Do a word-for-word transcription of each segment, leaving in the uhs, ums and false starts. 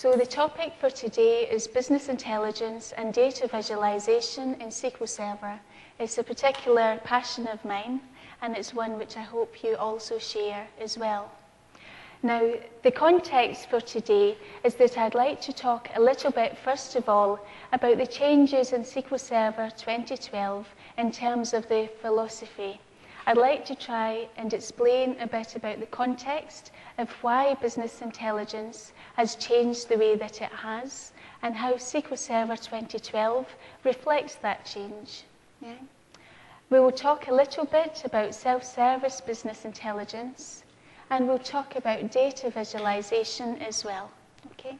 So the topic for today is business intelligence and data visualization in S Q L Server. It's a particular passion of mine, and it's one which I hope you also share as well. Now, the context for today is that I'd like to talk a little bit, first of all, about the changes in S Q L Server twenty twelve in terms of the philosophy. I'd like to try and explain a bit about the context of why business intelligence has changed the way that it has, and how S Q L Server twenty twelve reflects that change. Yeah? We will talk a little bit about self-service business intelligence, and we'll talk about data visualization as well. Okay?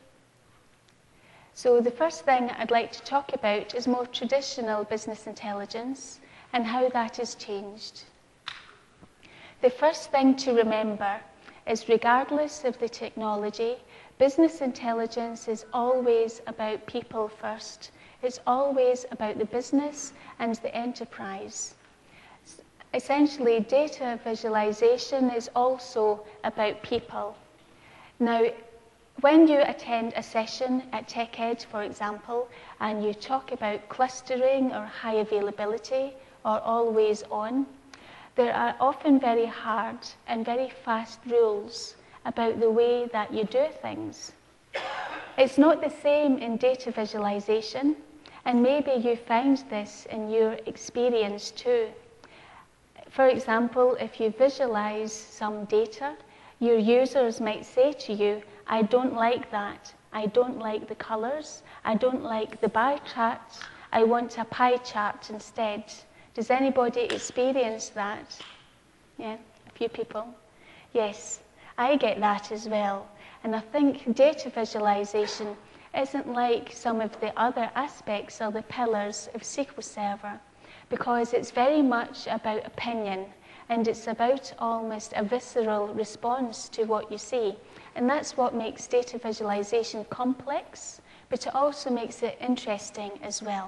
So the first thing I'd like to talk about is more traditional business intelligence and how that has changed. The first thing to remember is, regardless of the technology, business intelligence is always about people first. It's always about the business and the enterprise. Essentially, data visualization is also about people. Now, when you attend a session at TechEd, for example, and you talk about clustering or high availability or always on, there are often very hard and very fast rules about the way that you do things. It's not the same in data visualization, and maybe you found this in your experience too. For example, if you visualize some data, your users might say to you, I don't like that, I don't like the colors, I don't like the bar charts, I want a pie chart instead. Does anybody experience that? Yeah, a few people. Yes, I get that as well. And I think data visualization isn't like some of the other aspects or the pillars of S Q L Server, because it's very much about opinion, and it's about almost a visceral response to what you see. And that's what makes data visualization complex, but it also makes it interesting as well.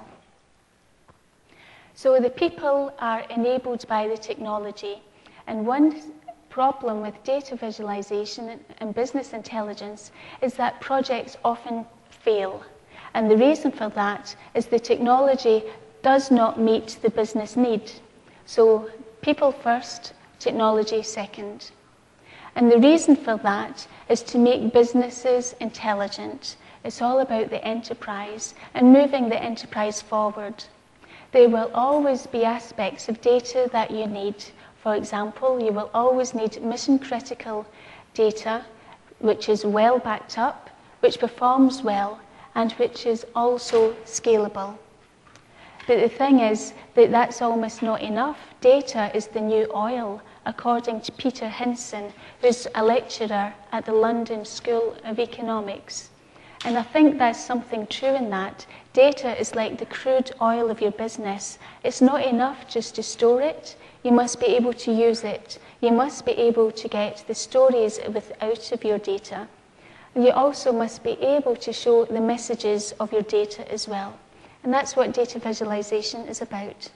So the people are enabled by the technology, and one problem with data visualization and business intelligence is that projects often fail. And the reason for that is the technology does not meet the business need. So people first, technology second. And the reason for that is to make businesses intelligent. It's all about the enterprise and moving the enterprise forward. There will always be aspects of data that you need. For example, you will always need mission-critical data, which is well backed up, which performs well, and which is also scalable. But the thing is that that's almost not enough. Data is the new oil, according to Peter Hinson, who's a lecturer at the London School of Economics. And I think there's something true in that. Data is like the crude oil of your business. It's not enough just to store it. You must be able to use it. You must be able to get the stories out of your data. And you also must be able to show the messages of your data as well. And that's what data visualization is about.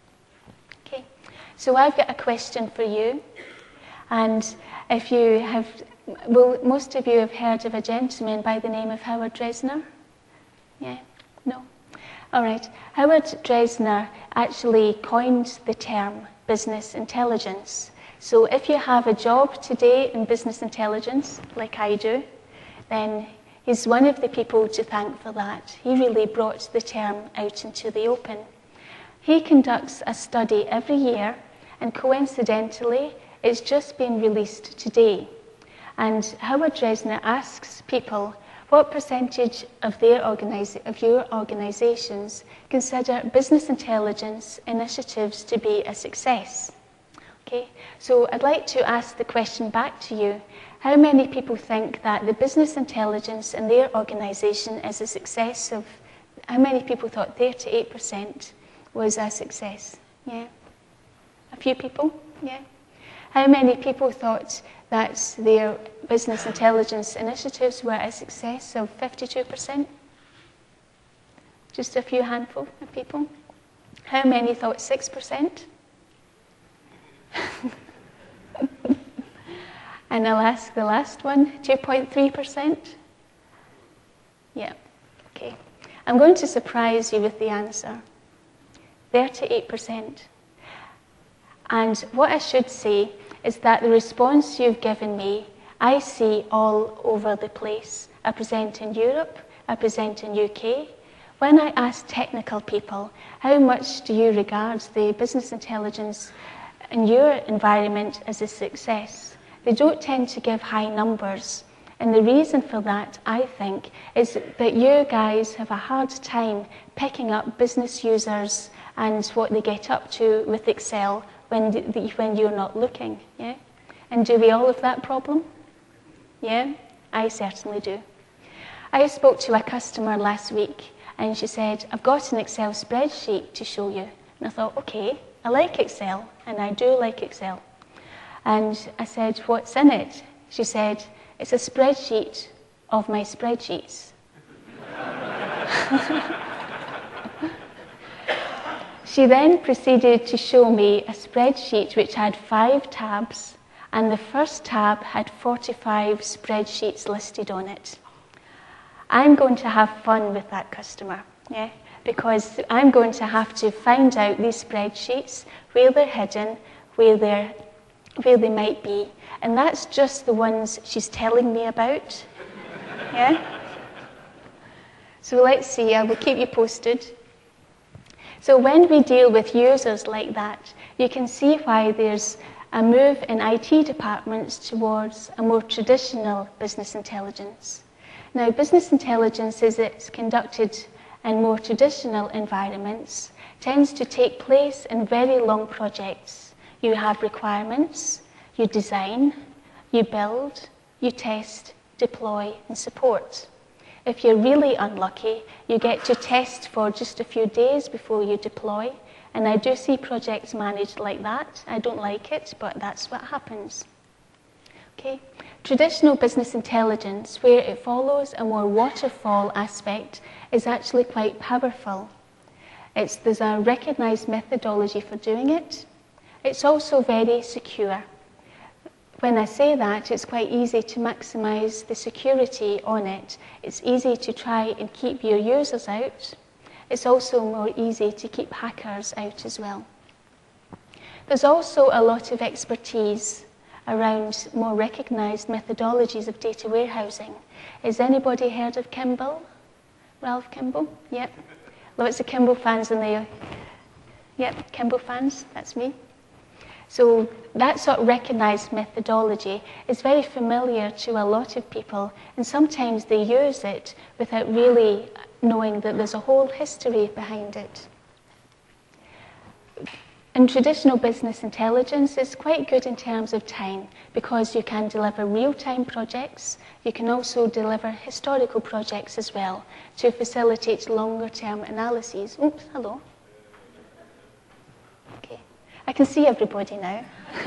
Okay, so I've got a question for you. And if you have, well, most of you have heard of a gentleman by the name of Howard Dresner? Yeah? No? All right. Howard Dresner actually coined the term business intelligence. So if you have a job today in business intelligence, like I do, then he's one of the people to thank for that. He really brought the term out into the open. He conducts a study every year, and coincidentally, it's just been released today. And Howard Dresner asks people, what percentage of, their organisa- of your organizations consider business intelligence initiatives to be a success? Okay, so I'd like to ask the question back to you. How many people think that the business intelligence in their organization is a success of, how many people thought thirty-eight percent was a success? Yeah? A few people? Yeah? How many people thought that their business intelligence initiatives were a success of fifty-two percent? Just a few handful of people. How many thought six percent? And I'll ask the last one, two point three percent? Yeah, okay. I'm going to surprise you with the answer. thirty-eight percent. And what I should say is that the response you've given me, I see all over the place. I present in Europe, I present in U K. When I ask technical people, how much do you regard the business intelligence in your environment as a success? They don't tend to give high numbers. And the reason for that, I think, is that you guys have a hard time picking up business users and what they get up to with Excel when, the, when you're not looking. Yeah? And do we all have that problem? Yeah? I certainly do. I spoke to a customer last week, and she said, I've got an Excel spreadsheet to show you. And I thought, okay, I like Excel, and I do like Excel. And I said, what's in it? She said, it's a spreadsheet of my spreadsheets. She then proceeded to show me a spreadsheet which had five tabs, and the first tab had forty-five spreadsheets listed on it. I'm going to have fun with that customer, yeah, because I'm going to have to find out these spreadsheets, where they're hidden, where they're, where they might be, and that's just the ones she's telling me about, yeah. So let's see. I will keep you posted. So when we deal with users like that, you can see why there's a move in I T departments towards a more traditional business intelligence. Now, business intelligence, as it's conducted in more traditional environments, tends to take place in very long projects. You have requirements, you design, you build, you test, deploy, and support. If you're really unlucky, you get to test for just a few days before you deploy, and I do see projects managed like that. I don't like it, but that's what happens. Okay. Traditional business intelligence, where it follows a more waterfall aspect, is actually quite powerful. It's, there's a recognized methodology for doing it. It's also very secure. When I say that, it's quite easy to maximize the security on it. It's easy to try and keep your users out. It's also more easy to keep hackers out as well. There's also a lot of expertise around more recognized methodologies of data warehousing. Has anybody heard of Kimball? Ralph Kimball? Yep. Lots of Kimball fans in there. Yep, Kimball fans, that's me. So that sort of recognized methodology is very familiar to a lot of people, and sometimes they use it without really knowing that there's a whole history behind it. And traditional business intelligence is quite good in terms of time because you can deliver real-time projects. You can also deliver historical projects as well to facilitate longer-term analyses. Oops, hello. Okay. I can see everybody now.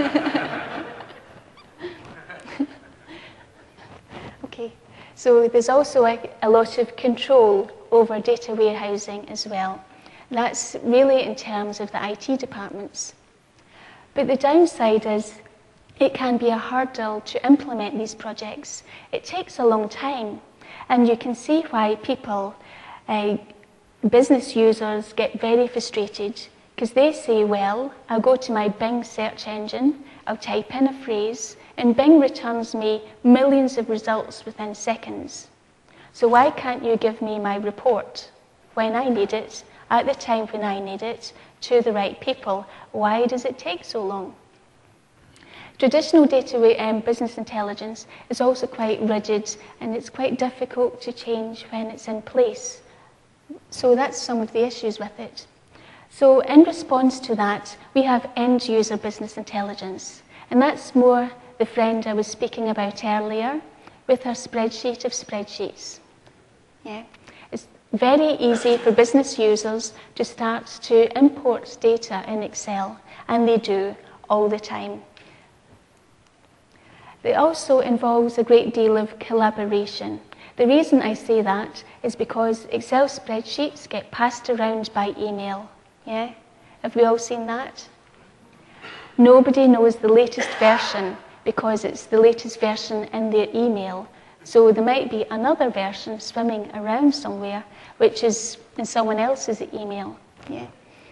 Okay, so there's also a, a lot of control over data warehousing as well. That's really in terms of the I T departments. But the downside is it can be a hurdle to implement these projects. It takes a long time, and you can see why people, uh, business users, get very frustrated because they say, well, I'll go to my Bing search engine, I'll type in a phrase, and Bing returns me millions of results within seconds. So why can't you give me my report when I need it, at the time when I need it, to the right people? Why does it take so long? Traditional data um, business intelligence is also quite rigid, and it's quite difficult to change when it's in place. So that's some of the issues with it. So in response to that, we have end-user business intelligence, and that's more the friend I was speaking about earlier with her spreadsheet of spreadsheets. Yeah. It's very easy for business users to start to import data in Excel, and they do all the time. It also involves a great deal of collaboration. The reason I say that is because Excel spreadsheets get passed around by email. Yeah? Have we all seen that? Nobody knows the latest version because it's the latest version in their email. So there might be another version swimming around somewhere, which is in someone else's email. Yeah.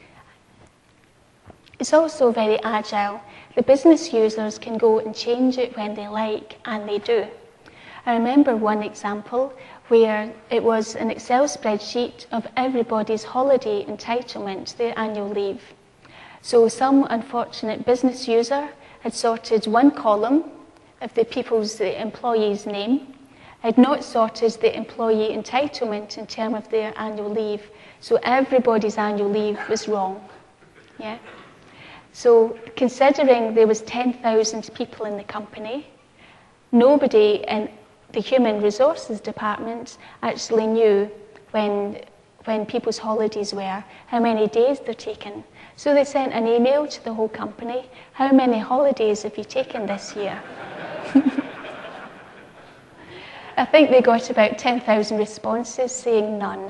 It's also very agile. The business users can go and change it when they like, and they do. I remember one example where it was an Excel spreadsheet of everybody's holiday entitlement, their annual leave. So some unfortunate business user had sorted one column of the people's, the employee's name, had not sorted the employee entitlement in terms of their annual leave. So everybody's annual leave was wrong. Yeah. So considering there was ten thousand people in the company, nobody in the human resources department actually knew when, when people's holidays were, how many days they're taken. So they sent an email to the whole company, how many holidays have you taken this year? I think they got about ten thousand responses saying none.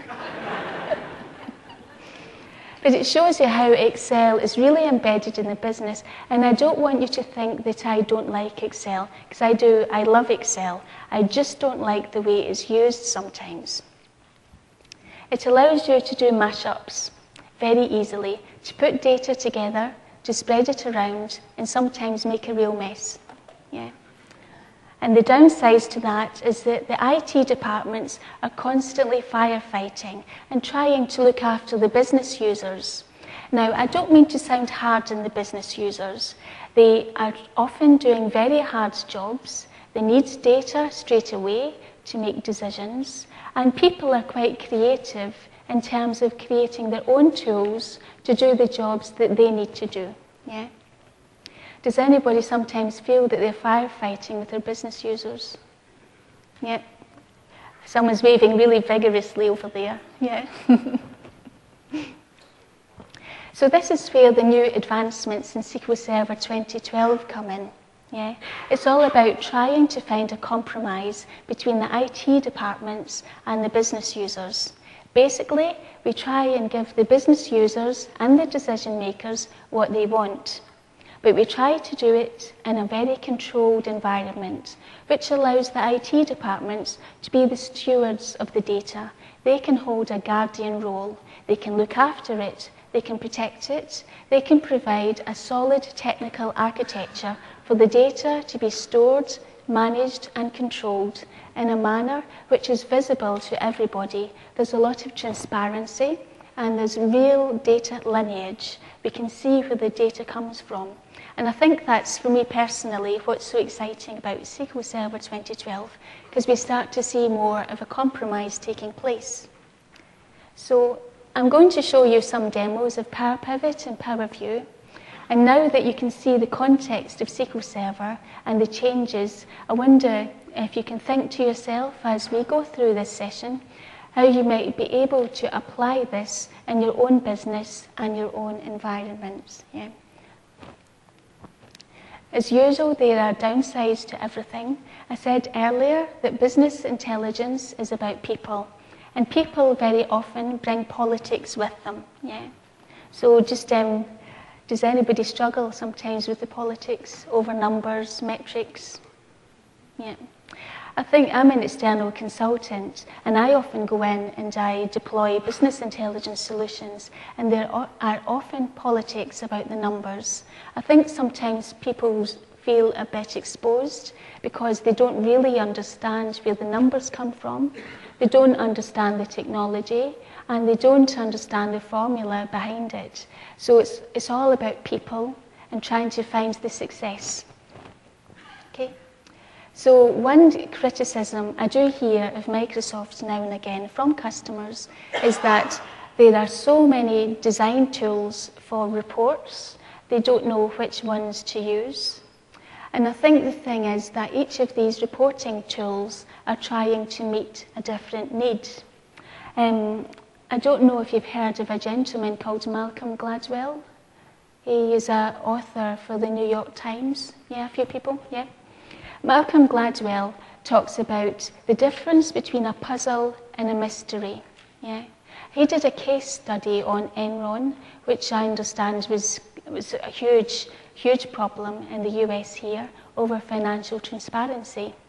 But it shows you how Excel is really embedded in the business, and I don't want you to think that I don't like Excel, because I do, I love Excel. I just don't like the way it's used sometimes. It allows you to do mashups very easily, to put data together, to spread it around, and sometimes make a real mess. Yeah. And the downside to that is that the I T departments are constantly firefighting and trying to look after the business users. Now, I don't mean to sound hard on the business users. They are often doing very hard jobs. They need data straight away to make decisions. And people are quite creative in terms of creating their own tools to do the jobs that they need to do. Yeah? Does anybody sometimes feel that they're firefighting with their business users? Yeah. Someone's waving really vigorously over there. Yeah. So this is where the new advancements in S Q L Server twenty twelve come in. Yeah. It's all about trying to find a compromise between the I T departments and the business users. Basically, we try and give the business users and the decision makers what they want. But we try to do it in a very controlled environment, which allows the I T departments to be the stewards of the data. They can hold a guardian role. They can look after it. They can protect it. They can provide a solid technical architecture for the data to be stored, managed, and controlled in a manner which is visible to everybody. There's a lot of transparency, and there's real data lineage. We can see where the data comes from. And I think that's, for me personally, what's so exciting about S Q L Server twenty twelve, because we start to see more of a compromise taking place. So I'm going to show you some demos of Power Pivot and Power View. And now that you can see the context of S Q L Server and the changes, I wonder if you can think to yourself as we go through this session, how you might be able to apply this in your own business and your own environments. Yeah. As usual, there are downsides to everything. I said earlier that business intelligence is about people, and people very often bring politics with them. Yeah. So just, um, does anybody struggle sometimes with the politics over numbers, metrics? Yeah. I think I'm an external consultant, and I often go in and I deploy business intelligence solutions, and there are often politics about the numbers. I think sometimes people feel a bit exposed because they don't really understand where the numbers come from, they don't understand the technology, and they don't understand the formula behind it. So it's, it's all about people and trying to find the success. Okay? So one criticism I do hear of Microsoft now and again from customers is that there are so many design tools for reports, they don't know which ones to use. And I think the thing is that each of these reporting tools are trying to meet a different need. Um, I don't know if you've heard of a gentleman called Malcolm Gladwell. He is an author for the New York Times. Yeah, a few people, yeah. Malcolm Gladwell talks about the difference between a puzzle and a mystery. Yeah. He did a case study on Enron, which I understand was, was a huge, huge problem in the U S here over financial transparency.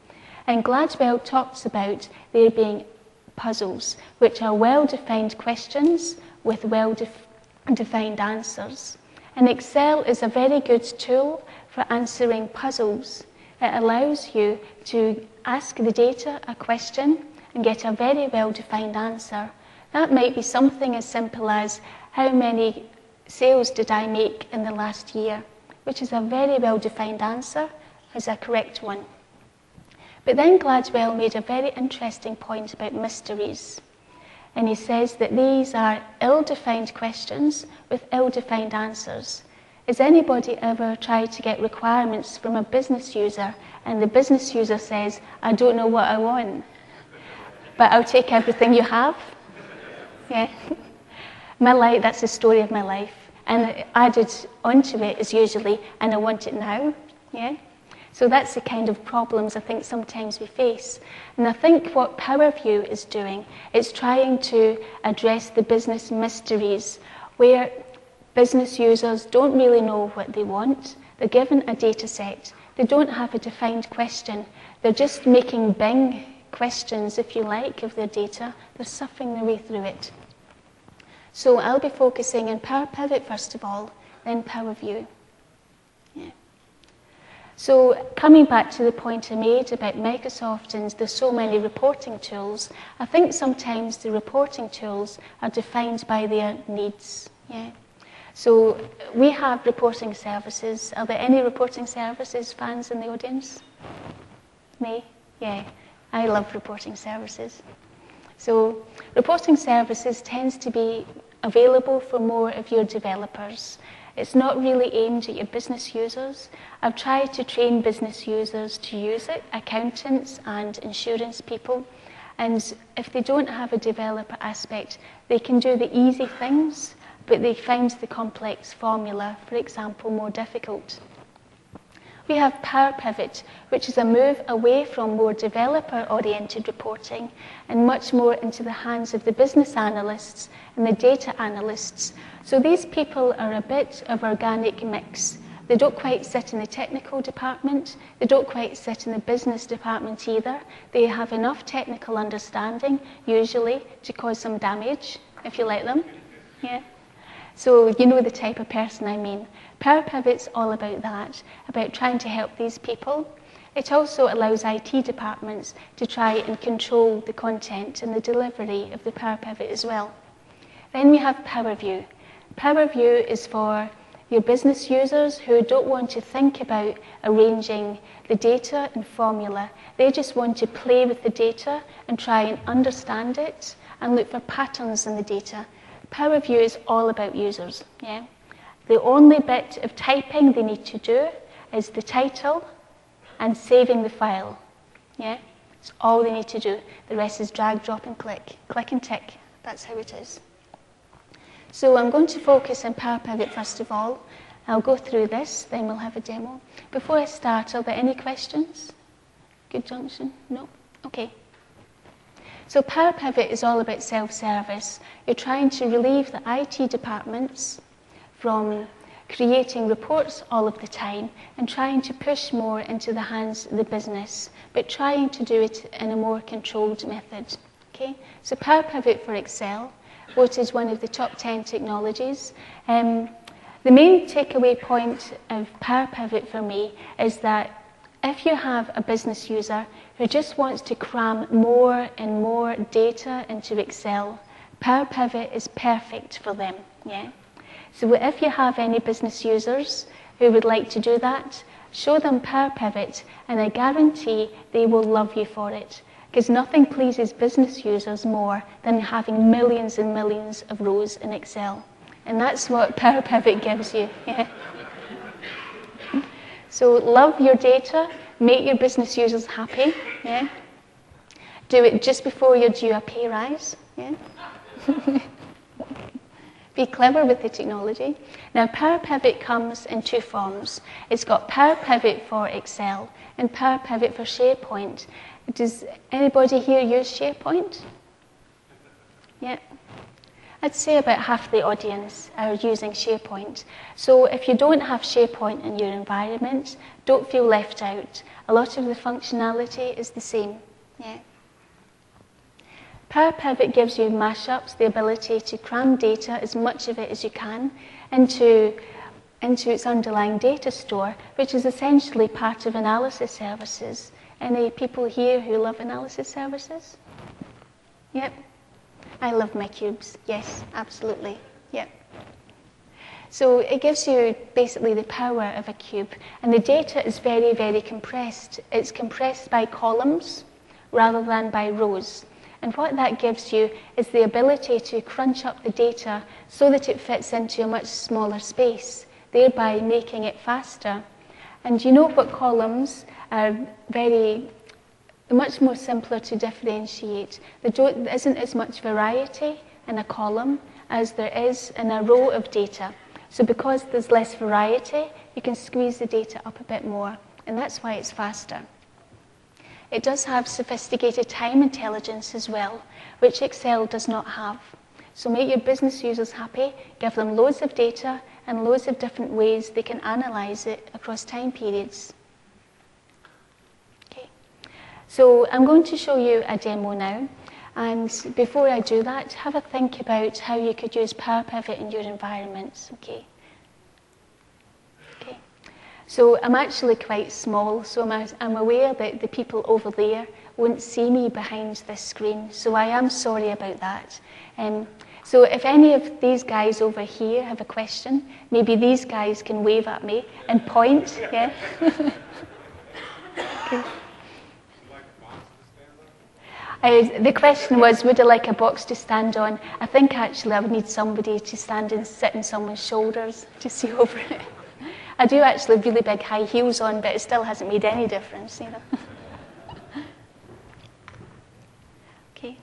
And Gladwell talks about there being puzzles, which are well-defined questions with well-defined answers. And Excel is a very good tool for answering puzzles. It allows you to ask the data a question and get a very well-defined answer. That might be something as simple as, how many sales did I make in the last year? Which is a very well-defined answer, is a correct one. But then Gladwell made a very interesting point about mysteries. And he says that these are ill-defined questions with ill-defined answers. Has anybody ever tried to get requirements from a business user and the business user says, I don't know what I want, but I'll take everything you have? Yeah. My life, that's the story of my life. And added onto it is usually, and I want it now. Yeah. So that's the kind of problems I think sometimes we face. And I think what PowerView is doing is trying to address the business mysteries where business users don't really know what they want. They're given a data set. They don't have a defined question. They're just making Bing questions, if you like, of their data. They're suffering their way through it. So I'll be focusing on Power Pivot first of all, then PowerView. Yeah. So coming back to the point I made about Microsoft and there's so many reporting tools, I think sometimes the reporting tools are defined by their needs. Yeah. So we have reporting services. Are there any reporting services fans in the audience? Me? Yeah. I love reporting services. So reporting services tends to be available for more of your developers. It's not really aimed at your business users. I've tried to train business users to use it, accountants and insurance people. And if they don't have a developer aspect, they can do the easy things, but they find the complex formula, for example, more difficult. We have Power Pivot, which is a move away from more developer-oriented reporting and much more into the hands of the business analysts and the data analysts. So these people are a bit of organic mix. They don't quite sit in the technical department. They don't quite sit in the business department either. They have enough technical understanding, usually, to cause some damage, if you let them. Yeah. So you know the type of person I mean. Power Pivot's all about that, about trying to help these people. It also allows I T departments to try and control the content and the delivery of the Power Pivot as well. Then we have PowerView. PowerView is for your business users who don't want to think about arranging the data and formula. They just want to play with the data and try and understand it and look for patterns in the data. PowerView is all about users. Yeah? The only bit of typing they need to do is the title and saving the file. Yeah? It's all they need to do. The rest is drag, drop, and click. Click and tick. That's how it is. So I'm going to focus on Power Pivot first of all. I'll go through this, then we'll have a demo. Before I start, are there any questions? Good junction? No? Okay. So Power Pivot is all about self-service. You're trying to relieve the I T departments from creating reports all of the time and trying to push more into the hands of the business, but trying to do it in a more controlled method. Okay? So Power Pivot for Excel, voted one of the top ten technologies. Um, the main takeaway point of Power Pivot for me is that if you have a business user who just wants to cram more and more data into Excel, Power Pivot is perfect for them. Yeah? So if you have any business users who would like to do that, show them Power Pivot, and I guarantee they will love you for it. Because nothing pleases business users more than having millions and millions of rows in Excel. And that's what Power Pivot gives you. Yeah. So love your data, make your business users happy. Yeah. Do it just before you're due a pay rise. Yeah. Be clever with the technology. Now, Power Pivot comes in two forms. It's got Power Pivot for Excel and Power Pivot for SharePoint. Does anybody here use SharePoint? Yeah. I'd say about half the audience are using SharePoint. So if you don't have SharePoint in your environment, don't feel left out. A lot of the functionality is the same. Yeah. Power Pivot gives you mashups, the ability to cram data, as much of it as you can, into, into its underlying data store, which is essentially part of analysis services. Any people here who love analysis services? Yep. I love my cubes. Yes, absolutely. Yep. So it gives you basically the power of a cube, and the data is very, very compressed. It's compressed by columns rather than by rows. And what that gives you is the ability to crunch up the data so that it fits into a much smaller space, thereby making it faster. And you know what columns are very, much more simpler to differentiate. There isn't as much variety in a column as there is in a row of data. So because there's less variety, you can squeeze the data up a bit more, and that's why it's faster. It does have sophisticated time intelligence as well, which Excel does not have. So make your business users happy, give them loads of data and loads of different ways they can analyze it across time periods. Okay. So I'm going to show you a demo now. And before I do that, have a think about how you could use Power Pivot in your environments. Okay. Okay. So I'm actually quite small, so I'm, I'm aware that the people over there won't see me behind this screen, so I am sorry about that. Um, so if any of these guys over here have a question, maybe these guys can wave at me and point, yeah? Okay. Uh, the question was, would I like a box to stand on? I think actually I would need somebody to stand and sit on someone's shoulders to see over it. I do actually have really big high heels on, but it still hasn't made any difference, you know. Okay.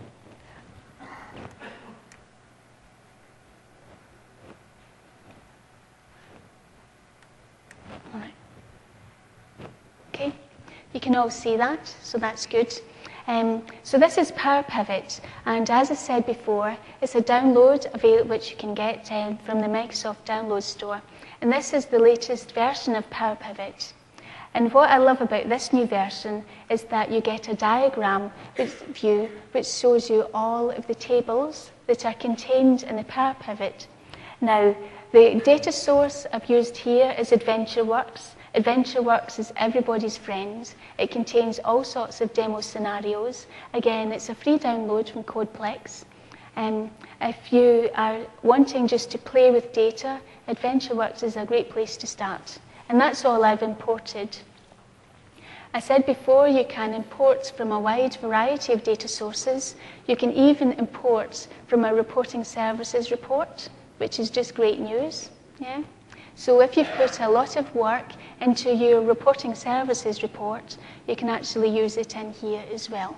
All right. Okay. You can all see that, so that's good. Um, so this is Power Pivot, and as I said before, it's a download available which you can get um, from the Microsoft Download Store. And this is the latest version of Power Pivot. And what I love about this new version is that you get a diagram which, view which shows you all of the tables that are contained in the Power Pivot. Now, the data source I've used here is AdventureWorks. AdventureWorks is everybody's friend. It contains all sorts of demo scenarios. Again, it's a free download from CodePlex. Um, if you are wanting just to play with data, AdventureWorks is a great place to start. And that's all I've imported. I said before, you can import from a wide variety of data sources. You can even import from a reporting services report, which is just great news. Yeah? So if you've put a lot of work into your reporting services report, you can actually use it in here as well.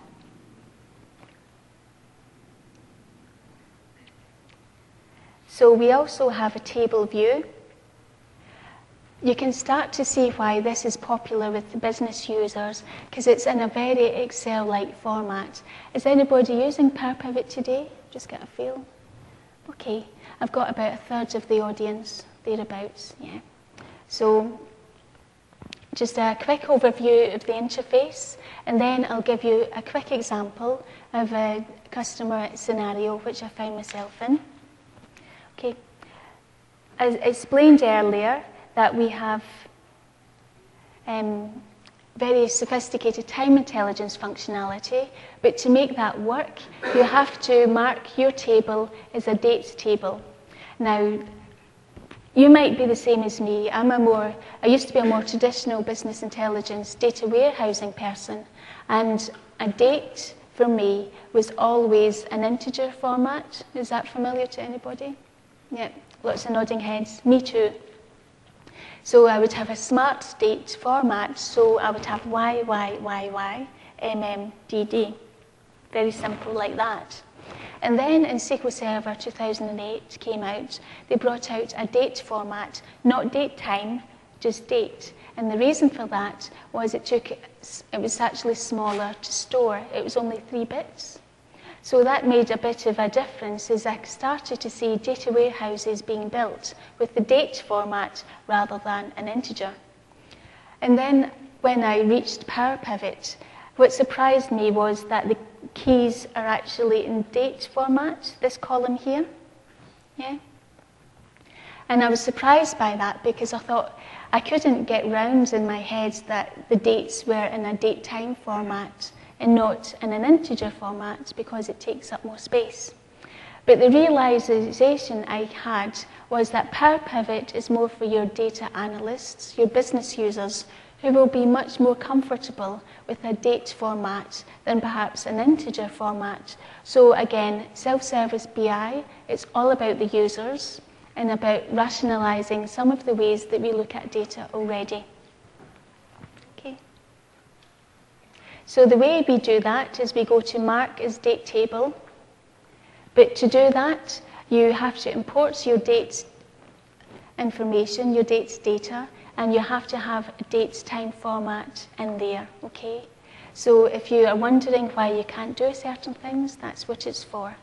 So we also have a table view. You can start to see why this is popular with the business users, because it's in a very Excel-like format. Is anybody using Power Pivot today? Just get a feel. Okay, I've got about a third of the audience, thereabouts, yeah. So just a quick overview of the interface, and then I'll give you a quick example of a customer scenario which I found myself in. Okay, as explained earlier, that we have um, very sophisticated time intelligence functionality, but to make that work, you have to mark your table as a dates table. Now, you might be the same as me. I'm a more, I used to be a more traditional business intelligence data warehousing person, and a date for me was always an integer format. Is that familiar to anybody? Yeah, lots of nodding heads. Me too. So I would have a smart date format, so I would have Y, Y, Y, Y, M, M, D, D. Very simple like that. And then in S Q L Server two thousand eight came out, they brought out a date format, not date time, just date. And the reason for that was it took, it was actually smaller to store. It was only three bits. So that made a bit of a difference as I started to see data warehouses being built with the date format rather than an integer. And then when I reached Power Pivot, what surprised me was that the keys are actually in date format, this column here. Yeah? And I was surprised by that because I thought I couldn't get round in my head that the dates were in a date time format and not in an integer format because it takes up more space. But the realization I had was that Power Pivot is more for your data analysts, your business users, who will be much more comfortable with a date format than perhaps an integer format. So again, self-service B I, it's all about the users and about rationalizing some of the ways that we look at data already. Okay. So the way we do that is we go to mark as date table, but to do that, you have to import your dates information, your dates data, and you have to have a dates time format in there, okay? So if you are wondering why you can't do certain things, that's what it's for.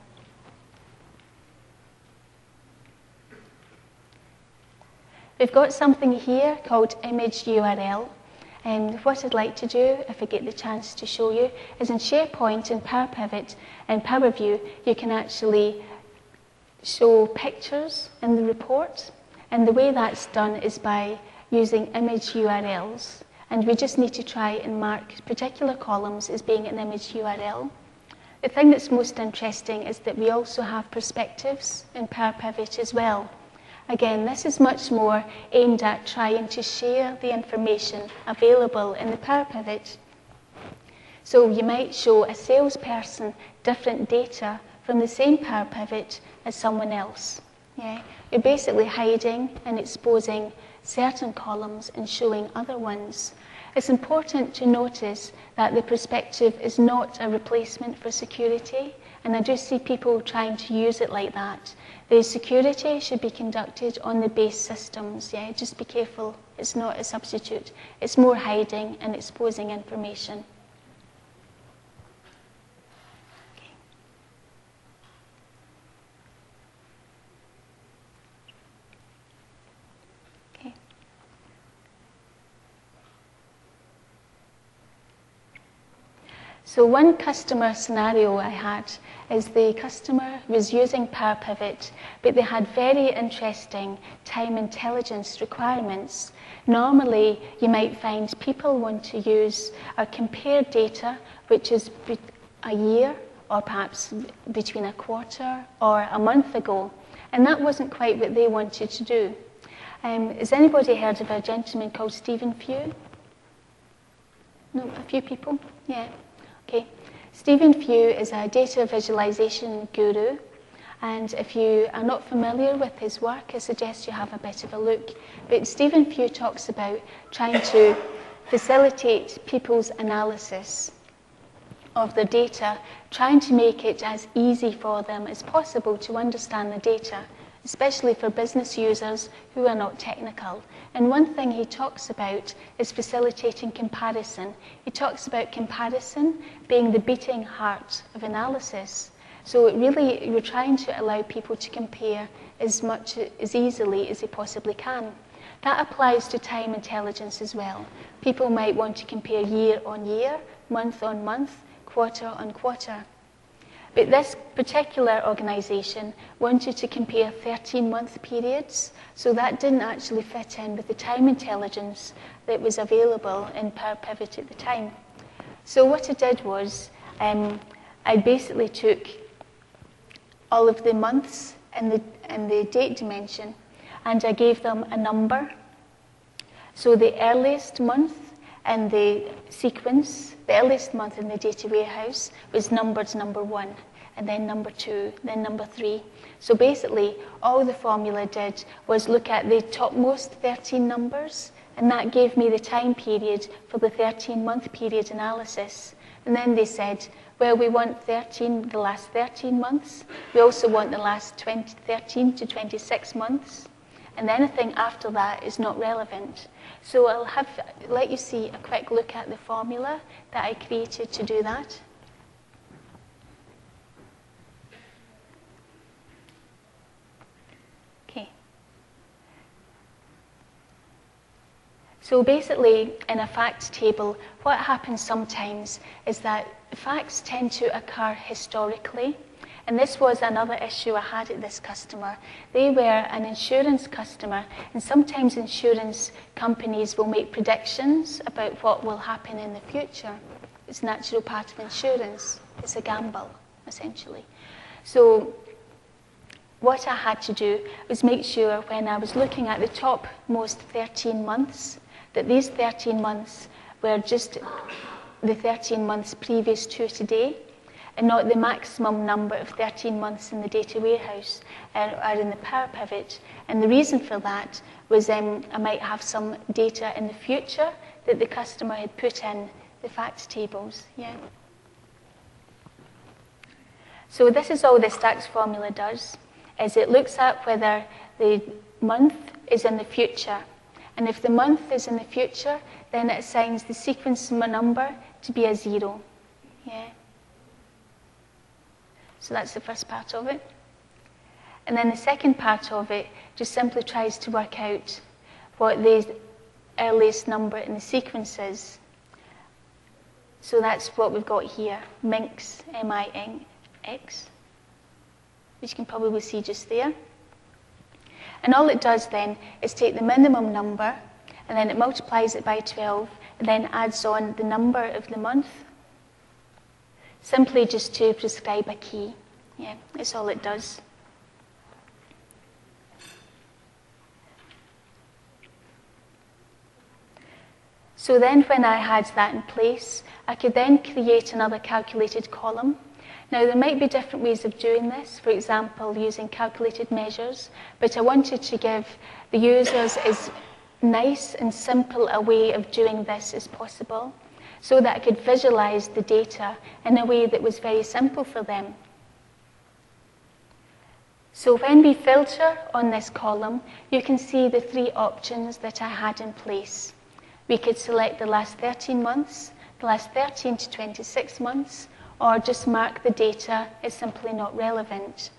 We've got something here called image U R L. And what I'd like to do, if I get the chance to show you, is in SharePoint and Power Pivot and Power View, you can actually show pictures in the report. And the way that's done is by using image U R Ls. And we just need to try and mark particular columns as being an image U R L. The thing that's most interesting is that we also have perspectives in Power Pivot as well. Again, this is much more aimed at trying to share the information available in the Power Pivot. So you might show a salesperson different data from the same Power Pivot as someone else. Yeah? You're basically hiding and exposing certain columns and showing other ones. It's important to notice that the perspective is not a replacement for security, and I do see people trying to use it like that. The security should be conducted on the base systems, yeah, just be careful, it's not a substitute. It's more hiding and exposing information. Okay. Okay. So one customer scenario I had is the customer was using Power Pivot, but they had very interesting time intelligence requirements. Normally, you might find people want to use or compare data, which is a year or perhaps between a quarter or a month ago, and that wasn't quite what they wanted to do. Um, has anybody heard of a gentleman called Stephen Few? No, a few people? Yeah. Okay. Stephen Few is a data visualization guru, and if you are not familiar with his work, I suggest you have a bit of a look. But Stephen Few talks about trying to facilitate people's analysis of the data, trying to make it as easy for them as possible to understand the data, especially for business users who are not technical. And one thing he talks about is facilitating comparison. He talks about comparison being the beating heart of analysis. So it really, you're trying to allow people to compare as much as easily as they possibly can. That applies to time intelligence as well. People might want to compare year on year, month on month, quarter on quarter. But this particular organisation wanted to compare thirteen-month periods, so that didn't actually fit in with the time intelligence that was available in Power Pivot at the time. So what I did was, um, I basically took all of the months in the, in the date dimension, and I gave them a number. So the earliest month in the sequence, the earliest month in the data warehouse was numbered number one, and then number two, then number three. So basically, all the formula did was look at the topmost thirteen numbers, and that gave me the time period for the thirteen-month period analysis. And then they said, well, we want thirteen, the last thirteen months. We also want the last twenty, thirteen to twenty-six months. And anything after that is not relevant. So I'll have, let you see a quick look at the formula that I created to do that. So basically, in a fact table, what happens sometimes is that facts tend to occur historically. And this was another issue I had at this customer. They were an insurance customer, and sometimes insurance companies will make predictions about what will happen in the future. It's a natural part of insurance. It's a gamble, essentially. So what I had to do was make sure when I was looking at the topmost thirteen months, that these thirteen months were just the thirteen months previous to today, and not the maximum number of thirteen months in the data warehouse uh, or in the Power Pivot. And the reason for that was um, I might have some data in the future that the customer had put in the fact tables. Yeah. So this is all this DAX formula does, is it looks at whether the month is in the future. And if the month is in the future, then it assigns the sequence number to be a zero. Yeah. So that's the first part of it. And then the second part of it just simply tries to work out what the earliest number in the sequence is. So that's what we've got here, minx, M I N X, which you can probably see just there. And all it does then is take the minimum number, and then it multiplies it by twelve, and then adds on the number of the month, simply just to prescribe a key. Yeah, that's all it does. So then when I had that in place, I could then create another calculated column. Now there might be different ways of doing this, for example using calculated measures, but I wanted to give the users as nice and simple a way of doing this as possible, so that I could visualize the data in a way that was very simple for them. So when we filter on this column, you can see the three options that I had in place. We could select the last thirteen months, the last thirteen to twenty-six months, or just mark the data as simply not relevant.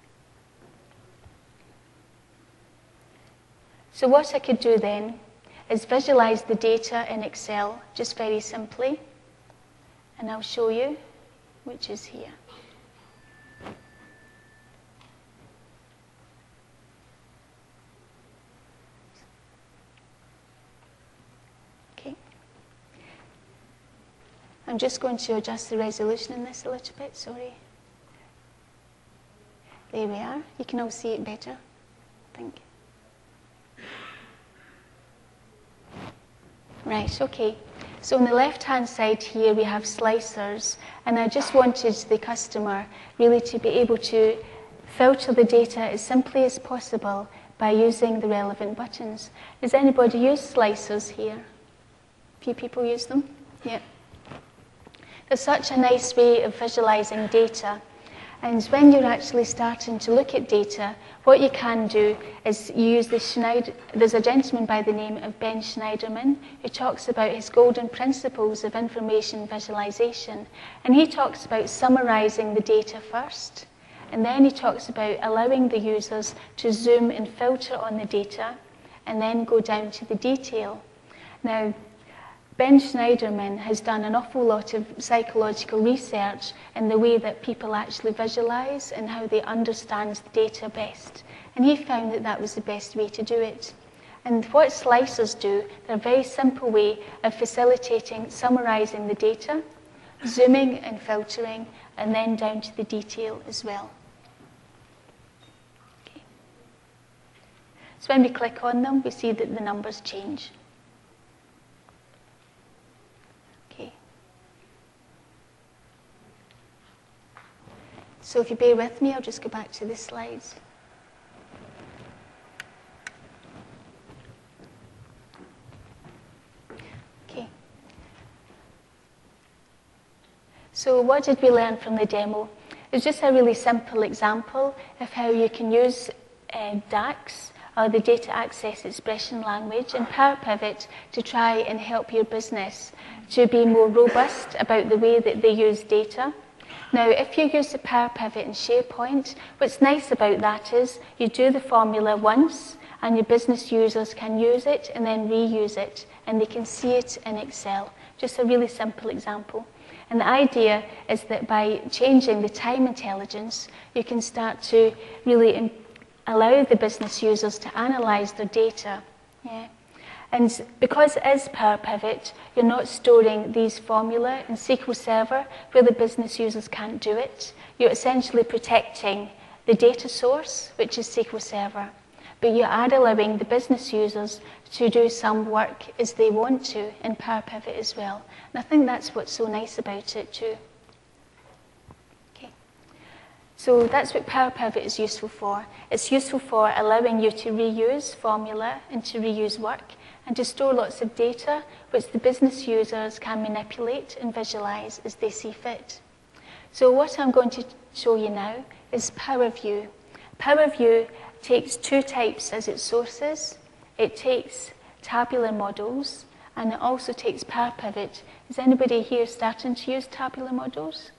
So what I could do then is visualize the data in Excel just very simply, and I'll show you, which is here. Okay. I'm just going to adjust the resolution in this a little bit, sorry. There we are. You can all see it better, I think. Right, okay. So on the left-hand side here we have slicers, and I just wanted the customer really to be able to filter the data as simply as possible by using the relevant buttons. Does anybody use slicers here? A few people use them? Yeah. There's such a nice way of visualizing data. And when you're actually starting to look at data, what you can do is you use the Schneider. There's a gentleman by the name of Ben Schneiderman who talks about his golden principles of information visualization. And he talks about summarizing the data first, and then he talks about allowing the users to zoom and filter on the data, and then go down to the detail. Now, Ben Schneiderman has done an awful lot of psychological research in the way that people actually visualize and how they understand the data best. And he found that that was the best way to do it. And what slicers do, they're a very simple way of facilitating summarizing the data, zooming and filtering, and then down to the detail as well. Okay. So when we click on them, we see that the numbers change. So if you bear with me, I'll just go back to the slides. Okay. So what did we learn from the demo? It's just a really simple example of how you can use uh, DAX, or the Data Access Expression Language, and Power Pivot to try and help your business to be more robust about the way that they use data. Now, if you use the Power Pivot in SharePoint, what's nice about that is you do the formula once, and your business users can use it and then reuse it, and they can see it in Excel. Just a really simple example. And the idea is that by changing the time intelligence, you can start to really allow the business users to analyze their data. Yeah. And because it is Power Pivot, you're not storing these formula in S Q L Server where the business users can't do it. You're essentially protecting the data source, which is S Q L Server. But you are allowing the business users to do some work as they want to in Power Pivot as well. And I think that's what's so nice about it too. Okay. So that's what Power Pivot is useful for. It's useful for allowing you to reuse formula and to reuse work and to store lots of data which the business users can manipulate and visualize as they see fit. So what I'm going to show you now is Power View. Power View takes two types as its sources. It takes tabular models, and it also takes Power Pivot. Is anybody here starting to use tabular models?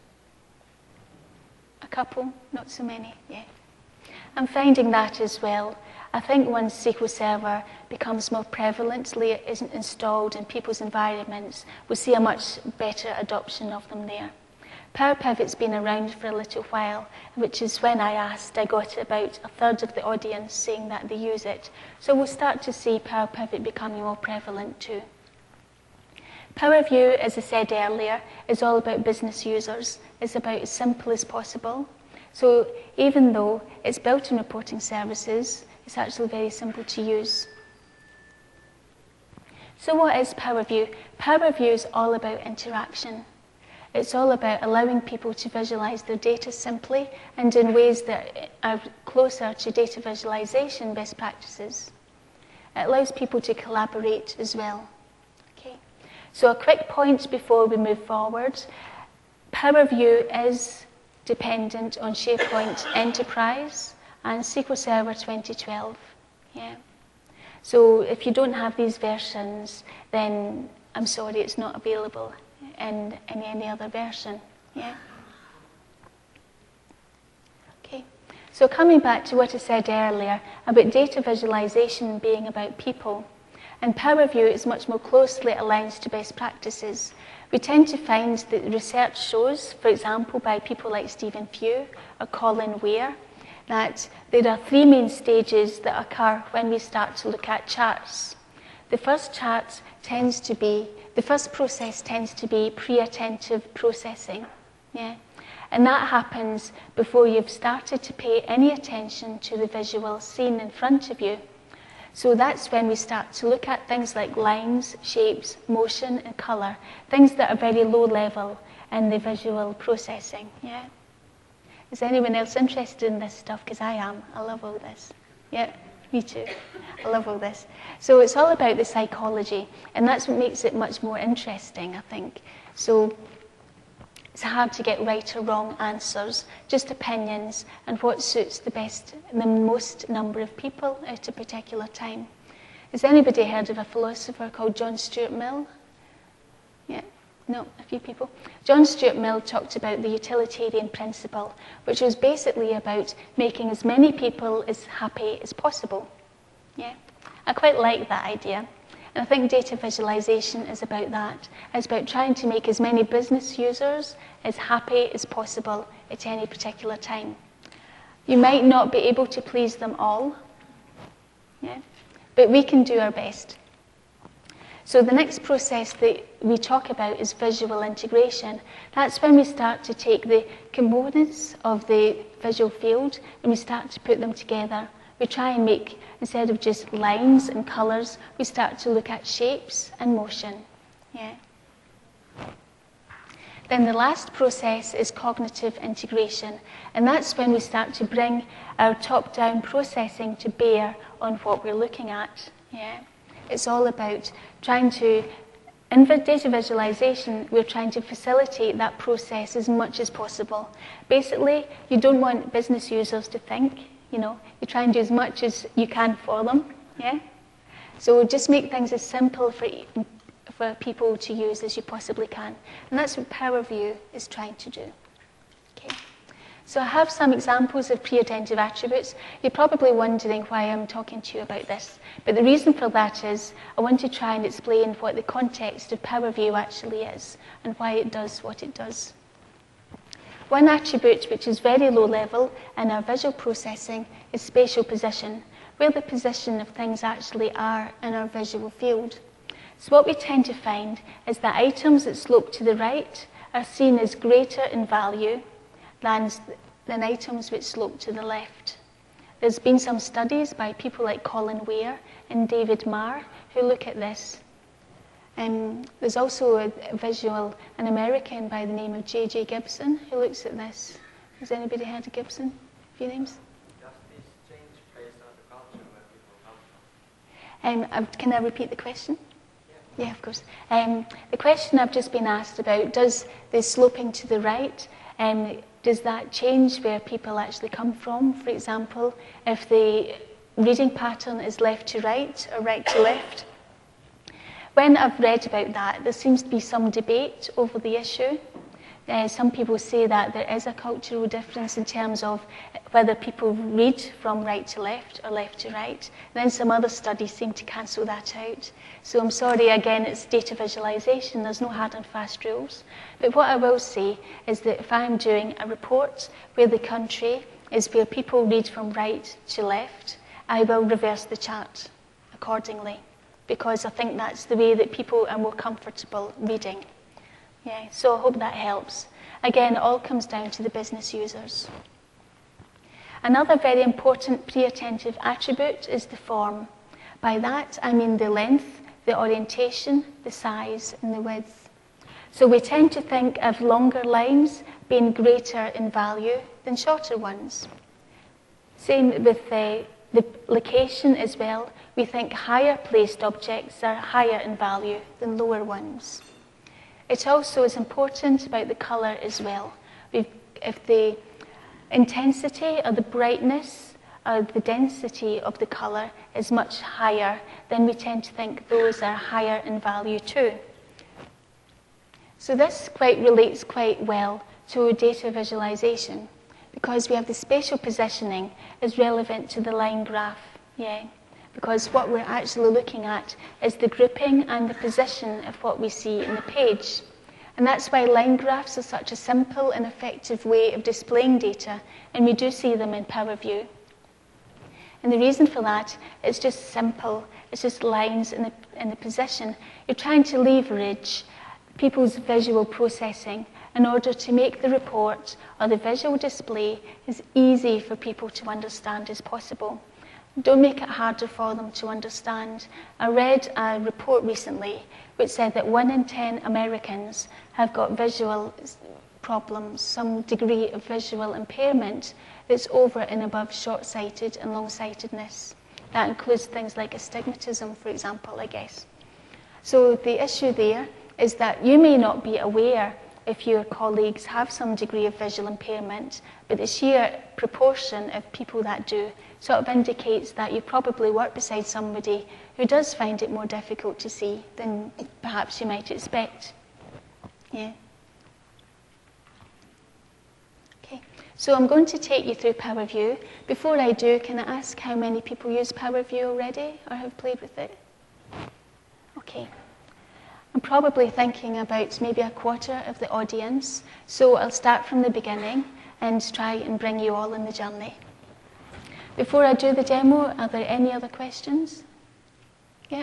A couple? Not so many? Yeah. I'm finding that as well. I think once S Q L Server becomes more prevalently installed in people's environments, we'll see a much better adoption of them there. Power Pivot's been around for a little while, which is when I asked, I got about a third of the audience saying that they use it. So we'll start to see Power Pivot becoming more prevalent too. Power View, as I said earlier, is all about business users. It's about as simple as possible. So even though it's built on reporting services, it's actually very simple to use. So what is Power View? Power View is all about interaction. It's all about allowing people to visualize their data simply and in ways that are closer to data visualization best practices. It allows people to collaborate as well. Okay. So a quick point before we move forward. Power View is dependent on SharePoint Enterprise and S Q L Server twenty twelve. Yeah. So if you don't have these versions, then I'm sorry, it's not available in, in any other version. Yeah. Okay. So coming back to what I said earlier about data visualization being about people, and Power View is much more closely aligned to best practices. We tend to find that research shows, for example, by people like Stephen Few or Colin Weir, that there are three main stages that occur when we start to look at charts. The first chart tends to be, the first process tends to be pre-attentive processing. Yeah? And that happens before you've started to pay any attention to the visual scene in front of you. So that's when we start to look at things like lines, shapes, motion, and colour, things that are very low level in the visual processing. Yeah? Is anyone else interested in this stuff? Because I am. I love all this. Yeah, me too. I love all this. So it's all about the psychology, and that's what makes it much more interesting, I think. So it's hard to get right or wrong answers, just opinions and what suits the best, the most number of people at a particular time. Has anybody heard of a philosopher called John Stuart Mill? Yeah. No, a few people. John Stuart Mill talked about the utilitarian principle, which was basically about making as many people as happy as possible. Yeah, I quite like that idea. And I think data visualization is about that. It's about trying to make as many business users as happy as possible at any particular time. You might not be able to please them all, yeah, but we can do our best. So the next process that we talk about is visual integration. That's when we start to take the components of the visual field and we start to put them together. We try and make, instead of just lines and colours, we start to look at shapes and motion. Yeah. Then the last process is cognitive integration, and that's when we start to bring our top-down processing to bear on what we're looking at. Yeah. It's all about trying to, in data visualization, we're trying to facilitate that process as much as possible. Basically, you don't want business users to think, you know, you try and do as much as you can for them, yeah? So just make things as simple for, for people to use as you possibly can. And that's what Power View is trying to do. Okay. So I have some examples of pre-attentive attributes. You're probably wondering why I'm talking to you about this. But the reason for that is I want to try and explain what the context of PowerView actually is and why it does what it does. One attribute which is very low level in our visual processing is spatial position, where the position of things actually are in our visual field. So what we tend to find is that items that slope to the right are seen as greater in value than, than items which slope to the left. There's been some studies by people like Colin Weir and David Marr who look at this. Um, there's also a, a visual, an American by the name of J J Gibson who looks at this. Has anybody heard of Gibson? A few names? Does this change based on the culture where people come from? Um, uh, can I repeat the question? Yeah, yeah of course. Um, the question I've just been asked about, does the sloping to the right, um, does that change where people actually come from? For example, if the reading pattern is left to right or right to left? When I've read about that, there seems to be some debate over the issue. Uh, some people say that there is a cultural difference in terms of whether people read from right to left or left to right. Then some other studies seem to cancel that out. So I'm sorry, again, it's data visualization. There's no hard and fast rules. But what I will say is that if I'm doing a report where the country is where people read from right to left, I will reverse the chart accordingly, because I think that's the way that people are more comfortable reading. Yeah, so I hope that helps. Again, it all comes down to the business users. Another very important pre-attentive attribute is the form. By that, I mean the length, the orientation, the size, and the width. So we tend to think of longer lines being greater in value than shorter ones. Same with the, the location as well. We think higher placed objects are higher in value than lower ones. It also is important about the colour as well. We've, if the intensity or the brightness or the density of the colour is much higher, then we tend to think those are higher in value too. So this quite relates quite well to data visualization, because we have the spatial positioning is relevant to the line graph. Yeah. Because what we're actually looking at is the grouping and the position of what we see in the page. And that's why line graphs are such a simple and effective way of displaying data, and we do see them in PowerView. And the reason for that is just simple. It's just lines in the, in the position. You're trying to leverage people's visual processing in order to make the report or the visual display as easy for people to understand as possible. Don't make it harder for them to understand. I read a report recently which said that one in ten Americans have got visual problems, some degree of visual impairment that's over and above short-sighted and long-sightedness. That includes things like astigmatism, for example, I guess. So the issue there is that you may not be aware if your colleagues have some degree of visual impairment, but the sheer proportion of people that do sort of indicates that you probably work beside somebody who does find it more difficult to see than perhaps you might expect. Yeah. Okay, so I'm going to take you through PowerView. Before I do, can I ask how many people use PowerView already or have played with it? Okay. I'm probably thinking about maybe a quarter of the audience, so I'll start from the beginning and try and bring you all in the journey. Before I do the demo, are there any other questions? Yeah?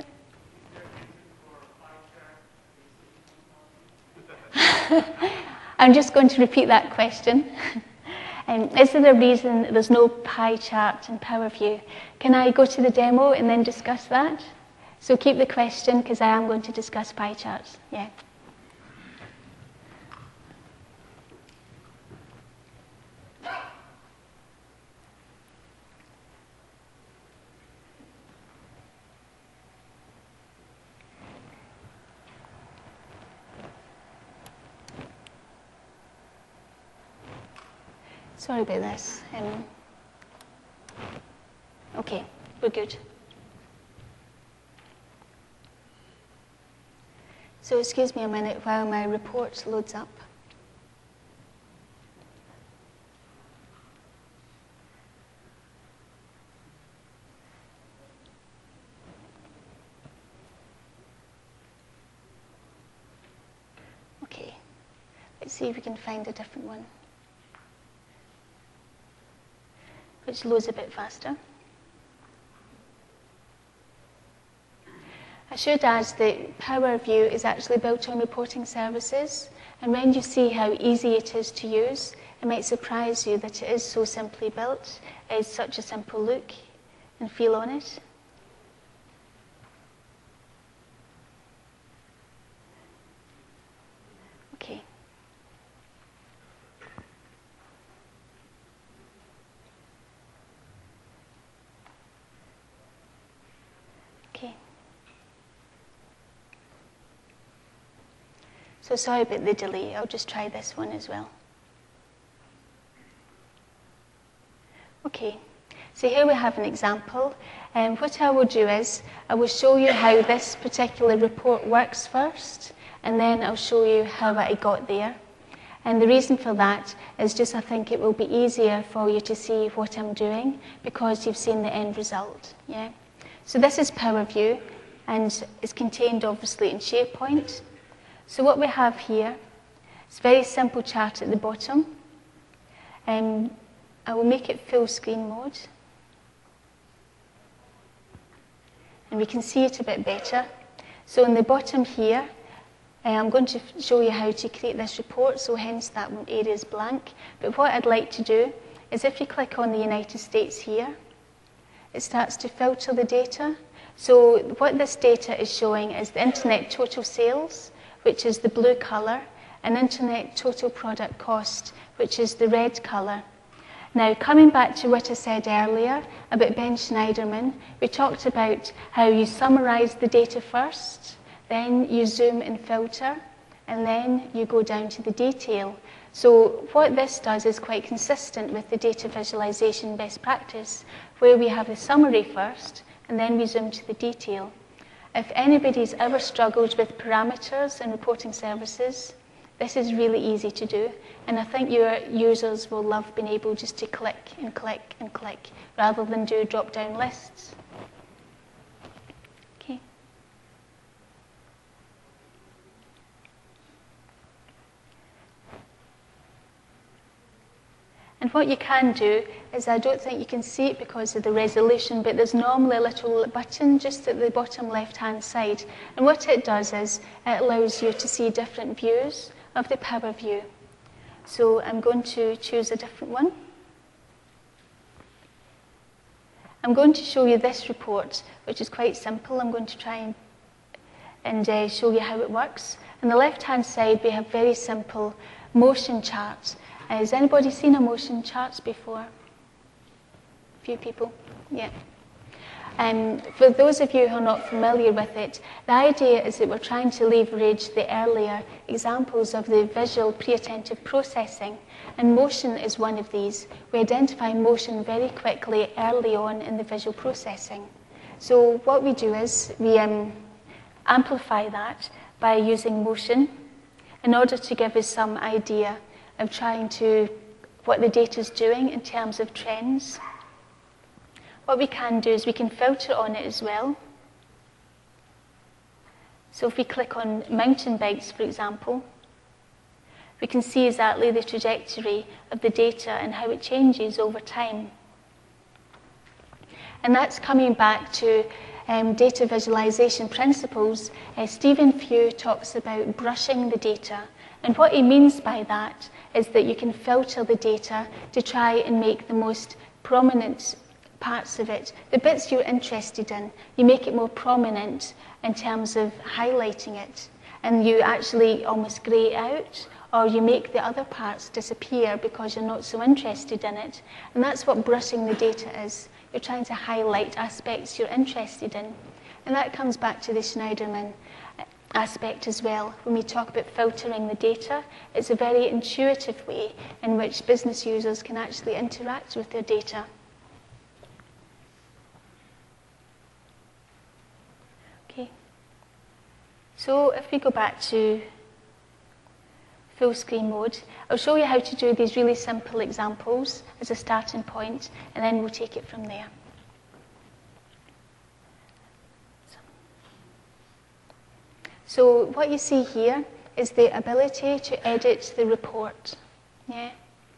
I'm just going to repeat that question. um, is there a reason there's no pie chart in PowerView? Can I go to the demo and then discuss that? So keep the question, because I am going to discuss pie charts. Yeah. Sorry about this. Um, okay, we're good. So excuse me a minute while my report loads up. see if we can find a different one, which loads a bit faster. I should add that Power View is actually built on reporting services, and when you see how easy it is to use, it might surprise you that it is so simply built. It's such a simple look and feel on it. Okay. Okay. So sorry about the delay. I'll just try this one as well. Okay, so here we have an example. And um, what I will do is, I will show you how this particular report works first, and then I'll show you how I got there. And the reason for that is just I think it will be easier for you to see what I'm doing because you've seen the end result. Yeah. So this is Power View, and it's contained obviously in SharePoint. So what we have here is a very simple chart at the bottom. Um, I will make it full screen mode. And we can see it a bit better. So in the bottom here, uh, I'm going to show you how to create this report, so hence that one area is blank. But what I'd like to do is if you click on the United States here, it starts to filter the data. So what this data is showing is the internet total sales, which is the blue colour, and internet total product cost, which is the red colour. Now, coming back to what I said earlier about Ben Schneiderman, we talked about how you summarise the data first, then you zoom and filter, and then you go down to the detail. So what this does is quite consistent with the data visualisation best practice, where we have the summary first, and then we zoom to the detail. If anybody's ever struggled with parameters and reporting services, this is really easy to do, and I think your users will love being able just to click and click and click rather than do drop-down lists. Okay. And what you can do is, I don't think you can see it because of the resolution, but there's normally a little button just at the bottom left-hand side. And what it does is, it allows you to see different views of the Power View. So I'm going to choose a different one. I'm going to show you this report, which is quite simple. I'm going to try and, and uh, show you how it works. On the left-hand side, we have very simple motion charts. Uh, has anybody seen a motion charts before? A few people? Yeah. Um, for those of you who are not familiar with it, the idea is that we're trying to leverage the earlier examples of the visual pre-attentive processing, and motion is one of these. We identify motion very quickly early on in the visual processing. So what we do is we um, amplify that by using motion in order to give us some idea of trying to what the data is doing in terms of trends. What we can do is we can filter on it as well. So if we click on mountain bikes, for example, we can see exactly the trajectory of the data and how it changes over time. And that's coming back to um, data visualization principles. Uh, Stephen Few talks about brushing the data. And what he means by that is that you can filter the data to try and make the most prominent parts of it, the bits you're interested in, you make it more prominent in terms of highlighting it, and you actually almost grey out, or you make the other parts disappear because you're not so interested in it. And that's what brushing the data is. You're trying to highlight aspects you're interested in. And that comes back to the Schneiderman aspect as well. When we talk about filtering the data, it's a very intuitive way in which business users can actually interact with their data. Okay. So if we go back to full screen mode, I'll show you how to do these really simple examples as a starting point, and then we'll take it from there. So what you see here is the ability to edit the report. Yeah.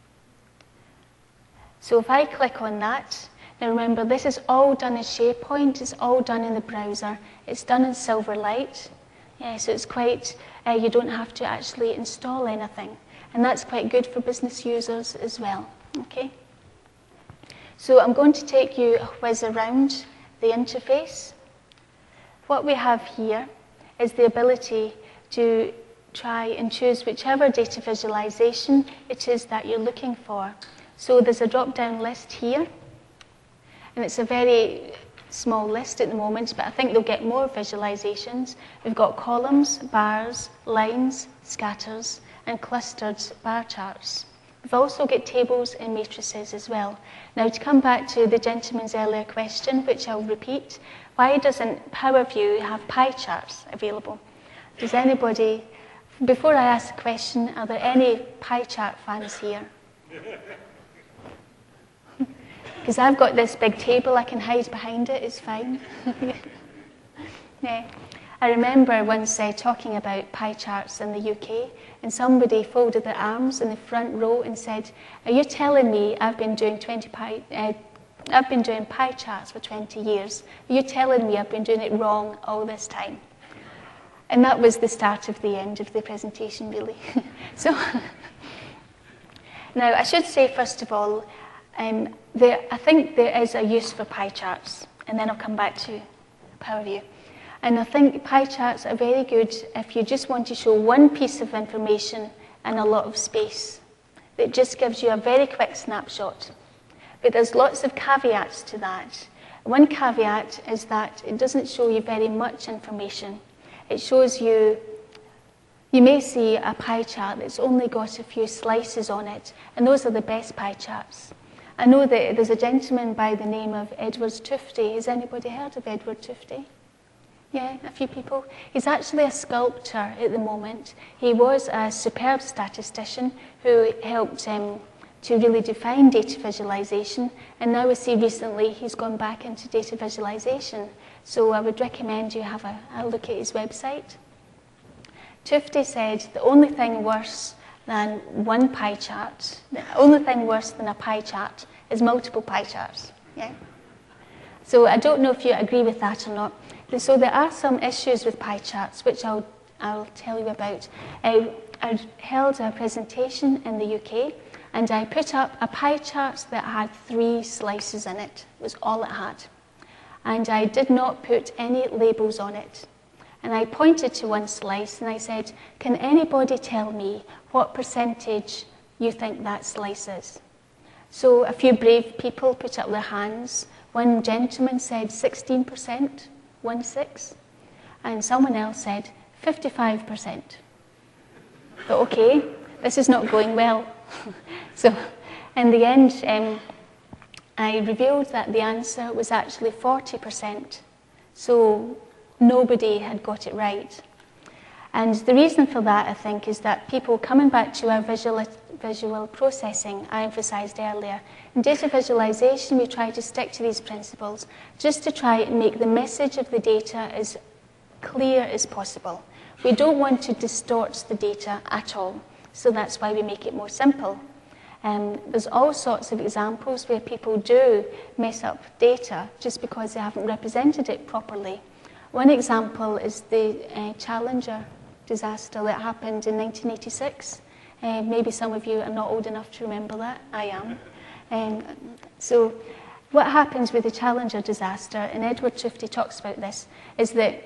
So if I click on that, now remember this is all done in SharePoint, it's all done in the browser, it's done in Silverlight. Yeah, so it's quite, uh, you don't have to actually install anything. And that's quite good for business users as well. Okay. So I'm going to take you a whiz around the interface. What we have here is the ability to try and choose whichever data visualization it is that you're looking for. So there's a drop-down list here, and it's a very small list at the moment, but I think they'll get more visualizations. We've got columns, bars, lines, scatters, and clustered bar charts. We've also got tables and matrices as well. Now, to come back to the gentleman's earlier question, which I'll repeat, why doesn't PowerView have pie charts available? Does anybody, before I ask the question, are there any pie chart fans here? Because I've got this big table, I can hide behind it, it's fine. Yeah. I remember once uh, talking about pie charts in the U K, and somebody folded their arms in the front row and said, "Are you telling me I've been doing twenty pie, uh, I've been doing pie charts for twenty years? Are you telling me I've been doing it wrong all this time?" And that was the start of the end of the presentation, really. So, now I should say first of all, um, there, I think there is a use for pie charts, and then I'll come back to PowerView. And I think pie charts are very good if you just want to show one piece of information in a lot of space. It just gives you a very quick snapshot. But there's lots of caveats to that. One caveat is that it doesn't show you very much information. It shows you, you may see a pie chart that's only got a few slices on it, and those are the best pie charts. I know that there's a gentleman by the name of Edward Tufte. Has anybody heard of Edward Tufte? Yeah, a few people. He's actually a sculptor at the moment. He was a superb statistician who helped um, to really define data visualization, and now we see recently he's gone back into data visualization. So I would recommend you have a, a look at his website. Tufte said the only thing worse than one pie chart, the only thing worse than a pie chart is multiple pie charts. Yeah. So I don't know if you agree with that or not. So there are some issues with pie charts, which I'll, I'll tell you about. I, I held a presentation in the U K, and I put up a pie chart that had three slices in it. It was all it had. And I did not put any labels on it. And I pointed to one slice, and I said, "Can anybody tell me what percentage you think that slice is?" So a few brave people put up their hands. One gentleman said sixteen percent. One six, and someone else said fifty-five percent. But okay, this is not going well. So in the end, um, I revealed that the answer was actually forty percent. So nobody had got it right. And the reason for that, I think, is that people coming back to our visual, visual processing, I emphasized earlier, in data visualization, we try to stick to these principles just to try and make the message of the data as clear as possible. We don't want to distort the data at all, so that's why we make it more simple. Um, there's all sorts of examples where people do mess up data just because they haven't represented it properly. One example is the uh, Challenger disaster that happened in nineteen eighty-six. Uh, maybe some of you are not old enough to remember that. I am. Um, so what happens with the Challenger disaster, and Edward Tufte talks about this, is that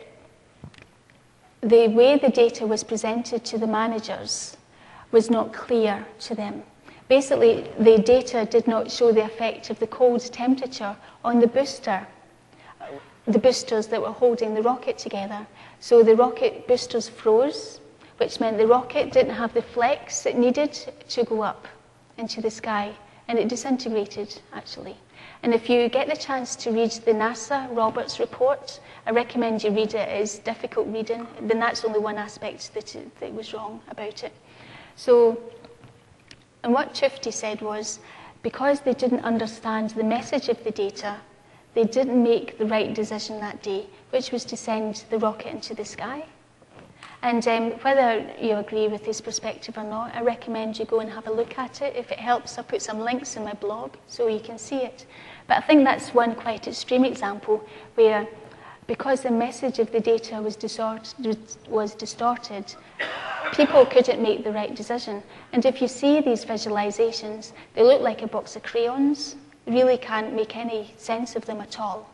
the way the data was presented to the managers was not clear to them. Basically, the data did not show the effect of the cold temperature on the booster, the boosters that were holding the rocket together. So the rocket boosters froze, which meant the rocket didn't have the flex it needed to go up into the sky, and it disintegrated, actually. And if you get the chance to read the NASA Roberts report, I recommend you read it. It's difficult reading. Then that's only one aspect that, that was wrong about it. So, and what Tufte said was, because they didn't understand the message of the data, they didn't make the right decision that day, which was to send the rocket into the sky. And um, whether you agree with his perspective or not, I recommend you go and have a look at it. If it helps, I'll put some links in my blog so you can see it. But I think that's one quite extreme example where, because the message of the data was, distort, was distorted, people couldn't make the right decision. And if you see these visualizations, they look like a box of crayons. You really can't make any sense of them at all.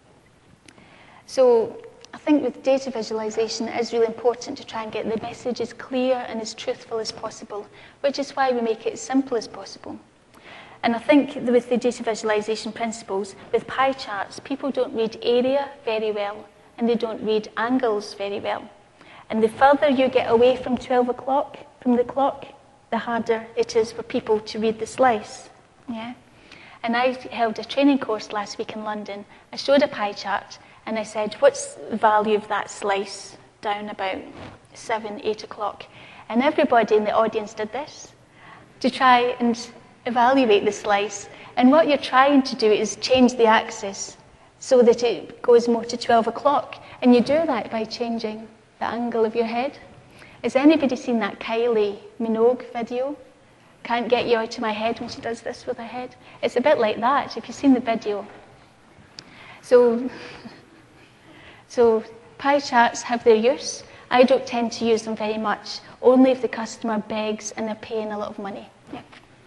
So I think with data visualization, it is really important to try and get the message as clear and as truthful as possible, which is why we make it as simple as possible. And I think with the data visualization principles, with pie charts, people don't read area very well, and they don't read angles very well. And the further you get away from twelve o'clock, from the clock, the harder it is for people to read the slice. Yeah? And I held a training course last week in London. I showed a pie chart, and I said, what's the value of that slice down about seven, eight o'clock? And everybody in the audience did this to try and evaluate the slice. And what you're trying to do is change the axis so that it goes more to twelve o'clock. And you do that by changing the angle of your head. Has anybody seen that Kylie Minogue video? Can't get you out of my head when she does this with her head. It's a bit like that, if you've seen the video. So, so pie charts have their use. I don't tend to use them very much, only if the customer begs and they're paying a lot of money. Yeah.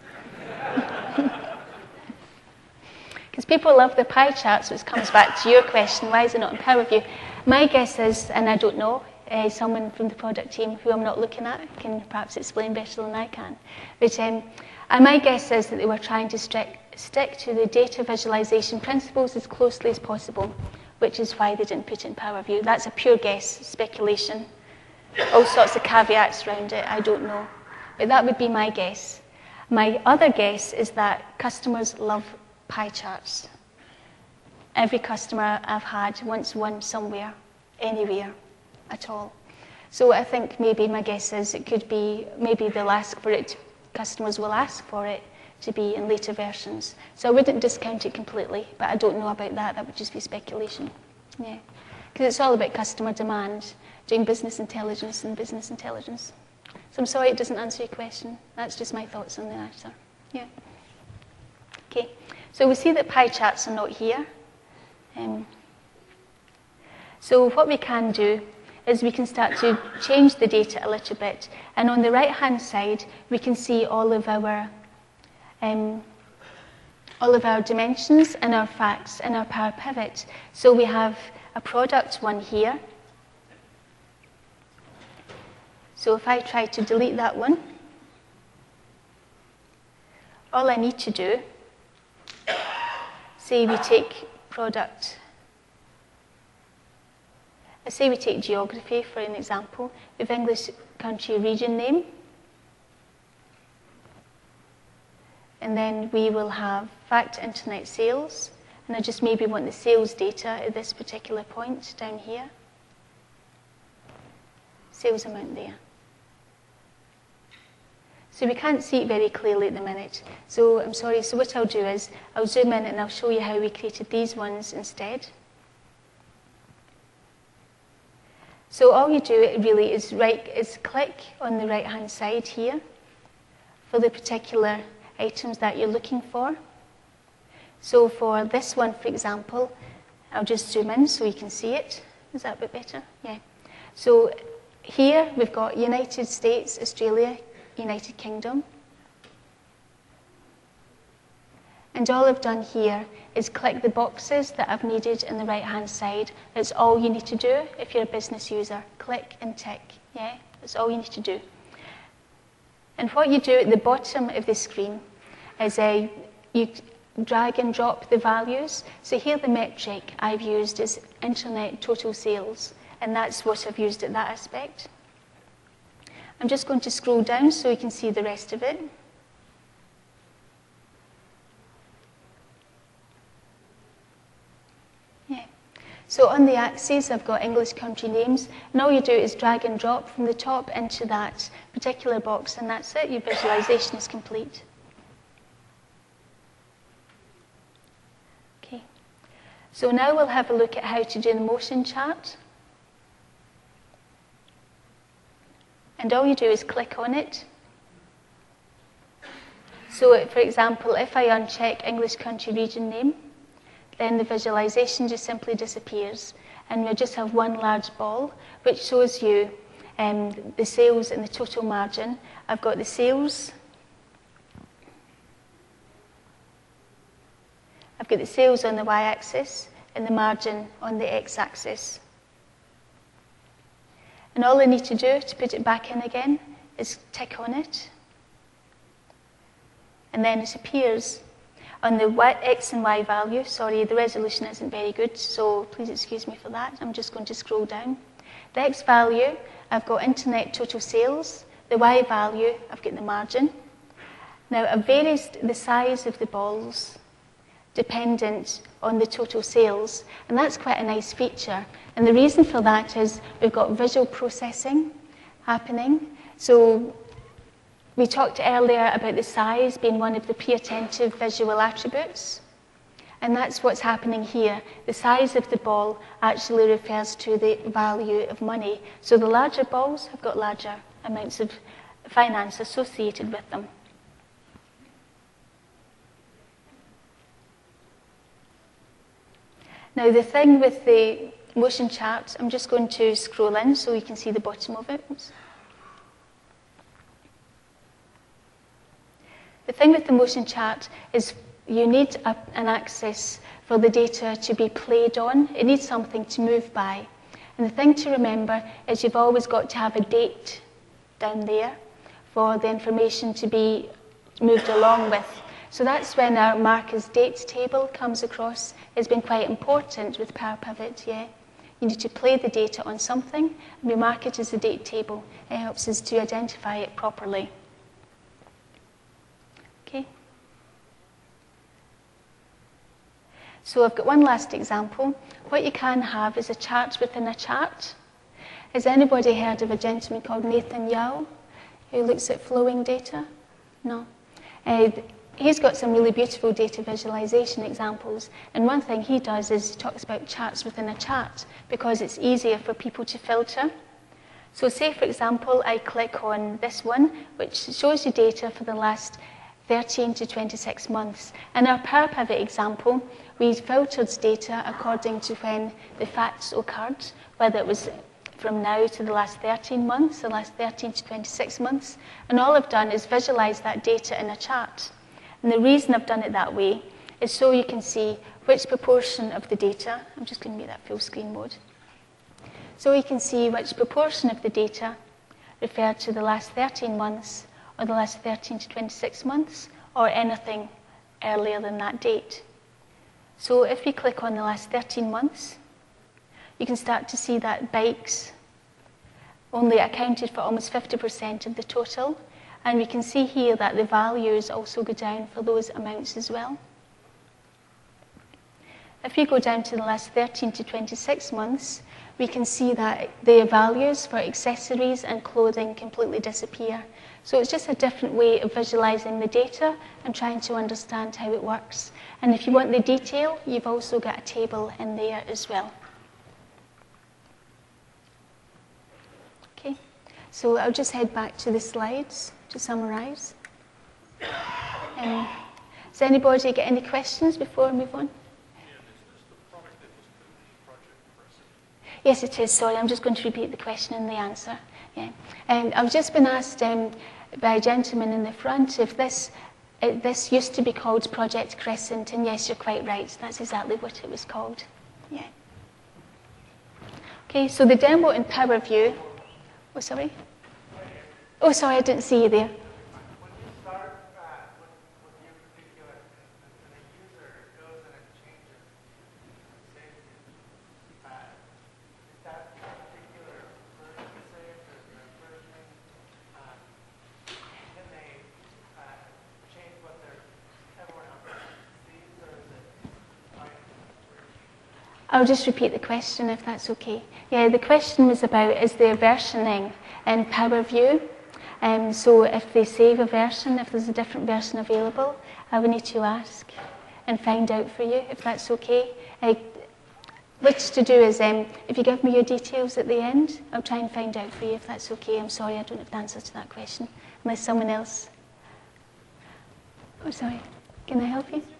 Because people love the pie charts, which comes back to your question, why is it not in PowerView? My guess is, and I don't know, uh, someone from the product team who I'm not looking at can perhaps explain better than I can. But um, uh, my guess is that they were trying to stick, stick to the data visualization principles as closely as possible, which is why they didn't put it in PowerView. That's a pure guess, speculation. All sorts of caveats around it, I don't know. But that would be my guess. My other guess is that customers love pie charts. Every customer I've had wants one somewhere, anywhere at all. So I think maybe my guess is it could be, maybe they'll ask for it, customers will ask for it to be in later versions. So I wouldn't discount it completely, but I don't know about that, that would just be speculation. Yeah, because it's all about customer demand, doing business intelligence and business intelligence. So I'm sorry it doesn't answer your question. That's just my thoughts on the answer. Yeah. Okay. So we see that pie charts are not here. Um, so what we can do is we can start to change the data a little bit. And on the right-hand side, we can see all of our um, all of our dimensions and our facts and our power pivot. So we have a product one here. So if I try to delete that one, all I need to do, say we take product, say we take geography for an example, with English country region name, and then we will have fact internet sales, and I just maybe want the sales data at this particular point down here, sales amount there. So we can't see it very clearly at the minute. So I'm sorry, so what I'll do is, I'll zoom in and I'll show you how we created these ones instead. So all you do really is, right, is click on the right-hand side here for the particular items that you're looking for. So for this one, for example, I'll just zoom in so you can see it. Is that a bit better? Yeah. So here we've got United States, Australia, United Kingdom. And all I've done here is click the boxes that I've needed on the right-hand side. That's all you need to do if you're a business user. Click and tick, yeah? That's all you need to do. And what you do at the bottom of the screen is uh, you drag and drop the values. So here the metric I've used is internet total sales, and that's what I've used at that aspect. I'm just going to scroll down so you can see the rest of it. Yeah. So on the axes, I've got English country names, and all you do is drag and drop from the top into that particular box, and that's it. Your visualization is complete. Okay. So now we'll have a look at how to do the motion chart. And all you do is click on it. So, for example, if I uncheck English country region name, then the visualization just simply disappears. And we'll just have one large ball, which shows you um, the sales and the total margin. I've got the sales. I've got the sales on the y-axis and the margin on the x-axis. And all I need to do to put it back in again is tick on it. And then it appears on the y, x and y value. Sorry, the resolution isn't very good, so please excuse me for that. I'm just going to scroll down. The x value, I've got internet total sales. The y value, I've got the margin. Now, I've varied the size of the balls dependent on the total sales, and that's quite a nice feature. And the reason for that is we've got visual processing happening. So we talked earlier about the size being one of the p-attentive visual attributes, and that's what's happening here. The size of the ball actually refers to the value of money. So the larger balls have got larger amounts of finance associated with them. Now, the thing with the motion chart, I'm just going to scroll in so you can see the bottom of it. Oops. The thing with the motion chart is you need a, an axis for the data to be played on. It needs something to move by. And the thing to remember is you've always got to have a date down there for the information to be moved along with. So that's when our mark as dates table comes across. It's been quite important with Power Pivot, yeah. You need to play the data on something, and we mark it as a date table. It helps us to identify it properly. Okay. So I've got one last example. What you can have is a chart within a chart. Has anybody heard of a gentleman called Nathan Yao, who looks at flowing data? No. Uh, He's got some really beautiful data visualization examples, and one thing he does is he talks about charts within a chart because it's easier for people to filter. So say, for example, I click on this one, which shows you data for the last thirteen to twenty-six months. In our Power Pivot example, we filtered data according to when the facts occurred, whether it was from now to the last thirteen months, the last thirteen to twenty-six months, and all I've done is visualize that data in a chart. And the reason I've done it that way is so you can see which proportion of the data, I'm just going to make that full screen mode, so you can see which proportion of the data referred to the last thirteen months or the last thirteen to twenty-six months or anything earlier than that date. So if we click on the last thirteen months, you can start to see that bikes only accounted for almost fifty percent of the total. And we can see here that the values also go down for those amounts as well. If we go down to the last thirteen to twenty-six months, we can see that the values for accessories and clothing completely disappear. So it's just a different way of visualizing the data and trying to understand how it works. And if you want the detail, you've also got a table in there as well. Okay, so I'll just head back to the slides to summarize. Um, does anybody get any questions before we move on? Yes, it is. Sorry, I'm just going to repeat the question and the answer. Yeah. Um, I've just been asked um, by a gentleman in the front if this it, this used to be called Project Crescent, and yes, you're quite right. That's exactly what it was called. Yeah. Okay, so the demo in Power View. Oh, sorry. Oh, sorry, I didn't see you there. When you start uh, with, with your particular, when a user goes and it changes, saves it, uh, is that particular version saved or is there a version? Um, can they uh, change what they're, everyone else sees, or is it fine? I'll just repeat the question if that's okay. Yeah, the question was about is there versioning in Power View? Um, so if they save a version, if there's a different version available, I would need to ask and find out for you if that's okay. I, which to do is, um, if you give me your details at the end, I'll try and find out for you if that's okay. I'm sorry, I don't have the answer to that question, unless someone else. Oh, sorry. Can I help you?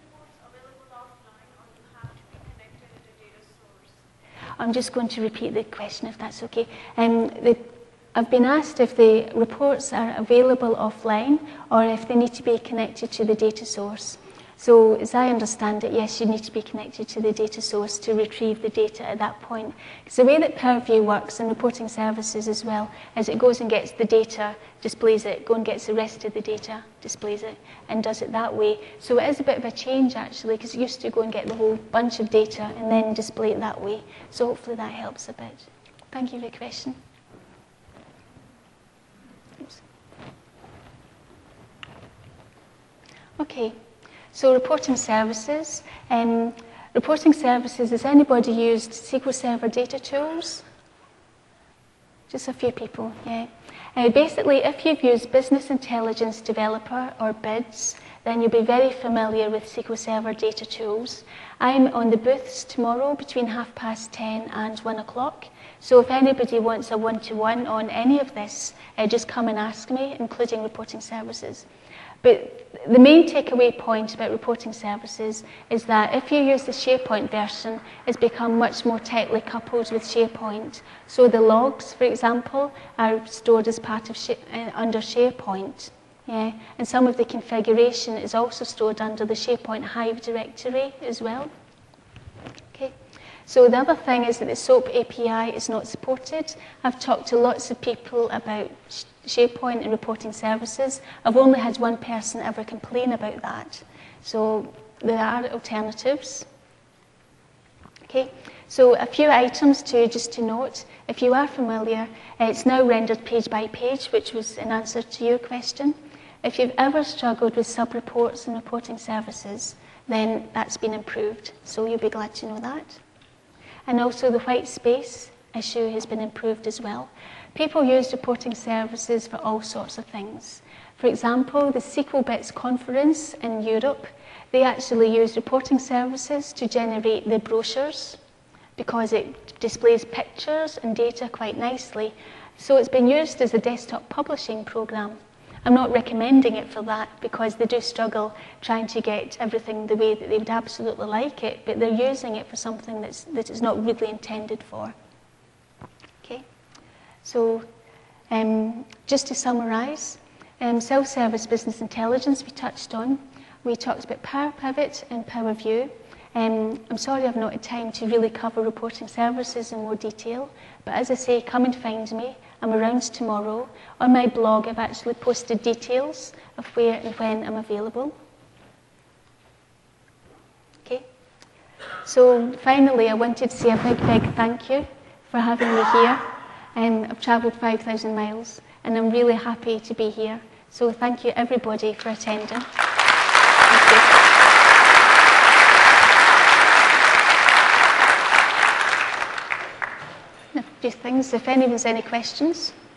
I'm just going to repeat the question, if that's okay. Um, the, I've been asked if the reports are available offline or if they need to be connected to the data source. So, as I understand it, yes, you need to be connected to the data source to retrieve the data at that point. Because the way that Powerview works and reporting services as well, is it goes and gets the data, displays it, go and gets the rest of the data, displays it, and does it that way. So it is a bit of a change, actually, because it used to go and get the whole bunch of data and then display it that way. So hopefully that helps a bit. Thank you for your question. Oops. Okay. So reporting services. Um, reporting services, has anybody used S Q L Server data tools? Just a few people, yeah. Uh, basically, if you've used Business Intelligence Developer or B I D S, then you'll be very familiar with S Q L Server data tools. I'm on the booths tomorrow between half past ten and one o'clock. So if anybody wants a one-to-one on any of this, uh, just come and ask me, including reporting services. But the main takeaway point about reporting services is that if you use the SharePoint version, it's become much more tightly coupled with SharePoint. So the logs, for example, are stored as part of Share, uh, under SharePoint. Yeah? And some of the configuration is also stored under the SharePoint Hive directory as well. Okay. So the other thing is that the SOAP A P I is not supported. I've talked to lots of people about SharePoint and reporting services. I've only had one person ever complain about that. So there are alternatives. Okay, so a few items to just to note. If you are familiar, it's now rendered page by page, which was an answer to your question. If you've ever struggled with sub-reports and reporting services, then that's been improved. So you'll be glad to know that. And also the white space issue has been improved as well. People use reporting services for all sorts of things. For example, the S Q L Bits conference in Europe, they actually use reporting services to generate the brochures because it displays pictures and data quite nicely. So it's been used as a desktop publishing program. I'm not recommending it for that because they do struggle trying to get everything the way that they would absolutely like it, but they're using it for something that's, that it's not really intended for. Okay, so um, just to summarise, um, self-service business intelligence we touched on. We talked about Power Pivot and Power View. Um, I'm sorry I've not had time to really cover reporting services in more detail, but as I say, come and find me. I'm around tomorrow. On my blog, I've actually posted details of where and when I'm available. Okay. So finally, I wanted to say a big, big thank you for having me here. Um, I've travelled five thousand miles, and I'm really happy to be here. So thank you, everybody, for attending. Thank you. A few things, if anyone's any questions.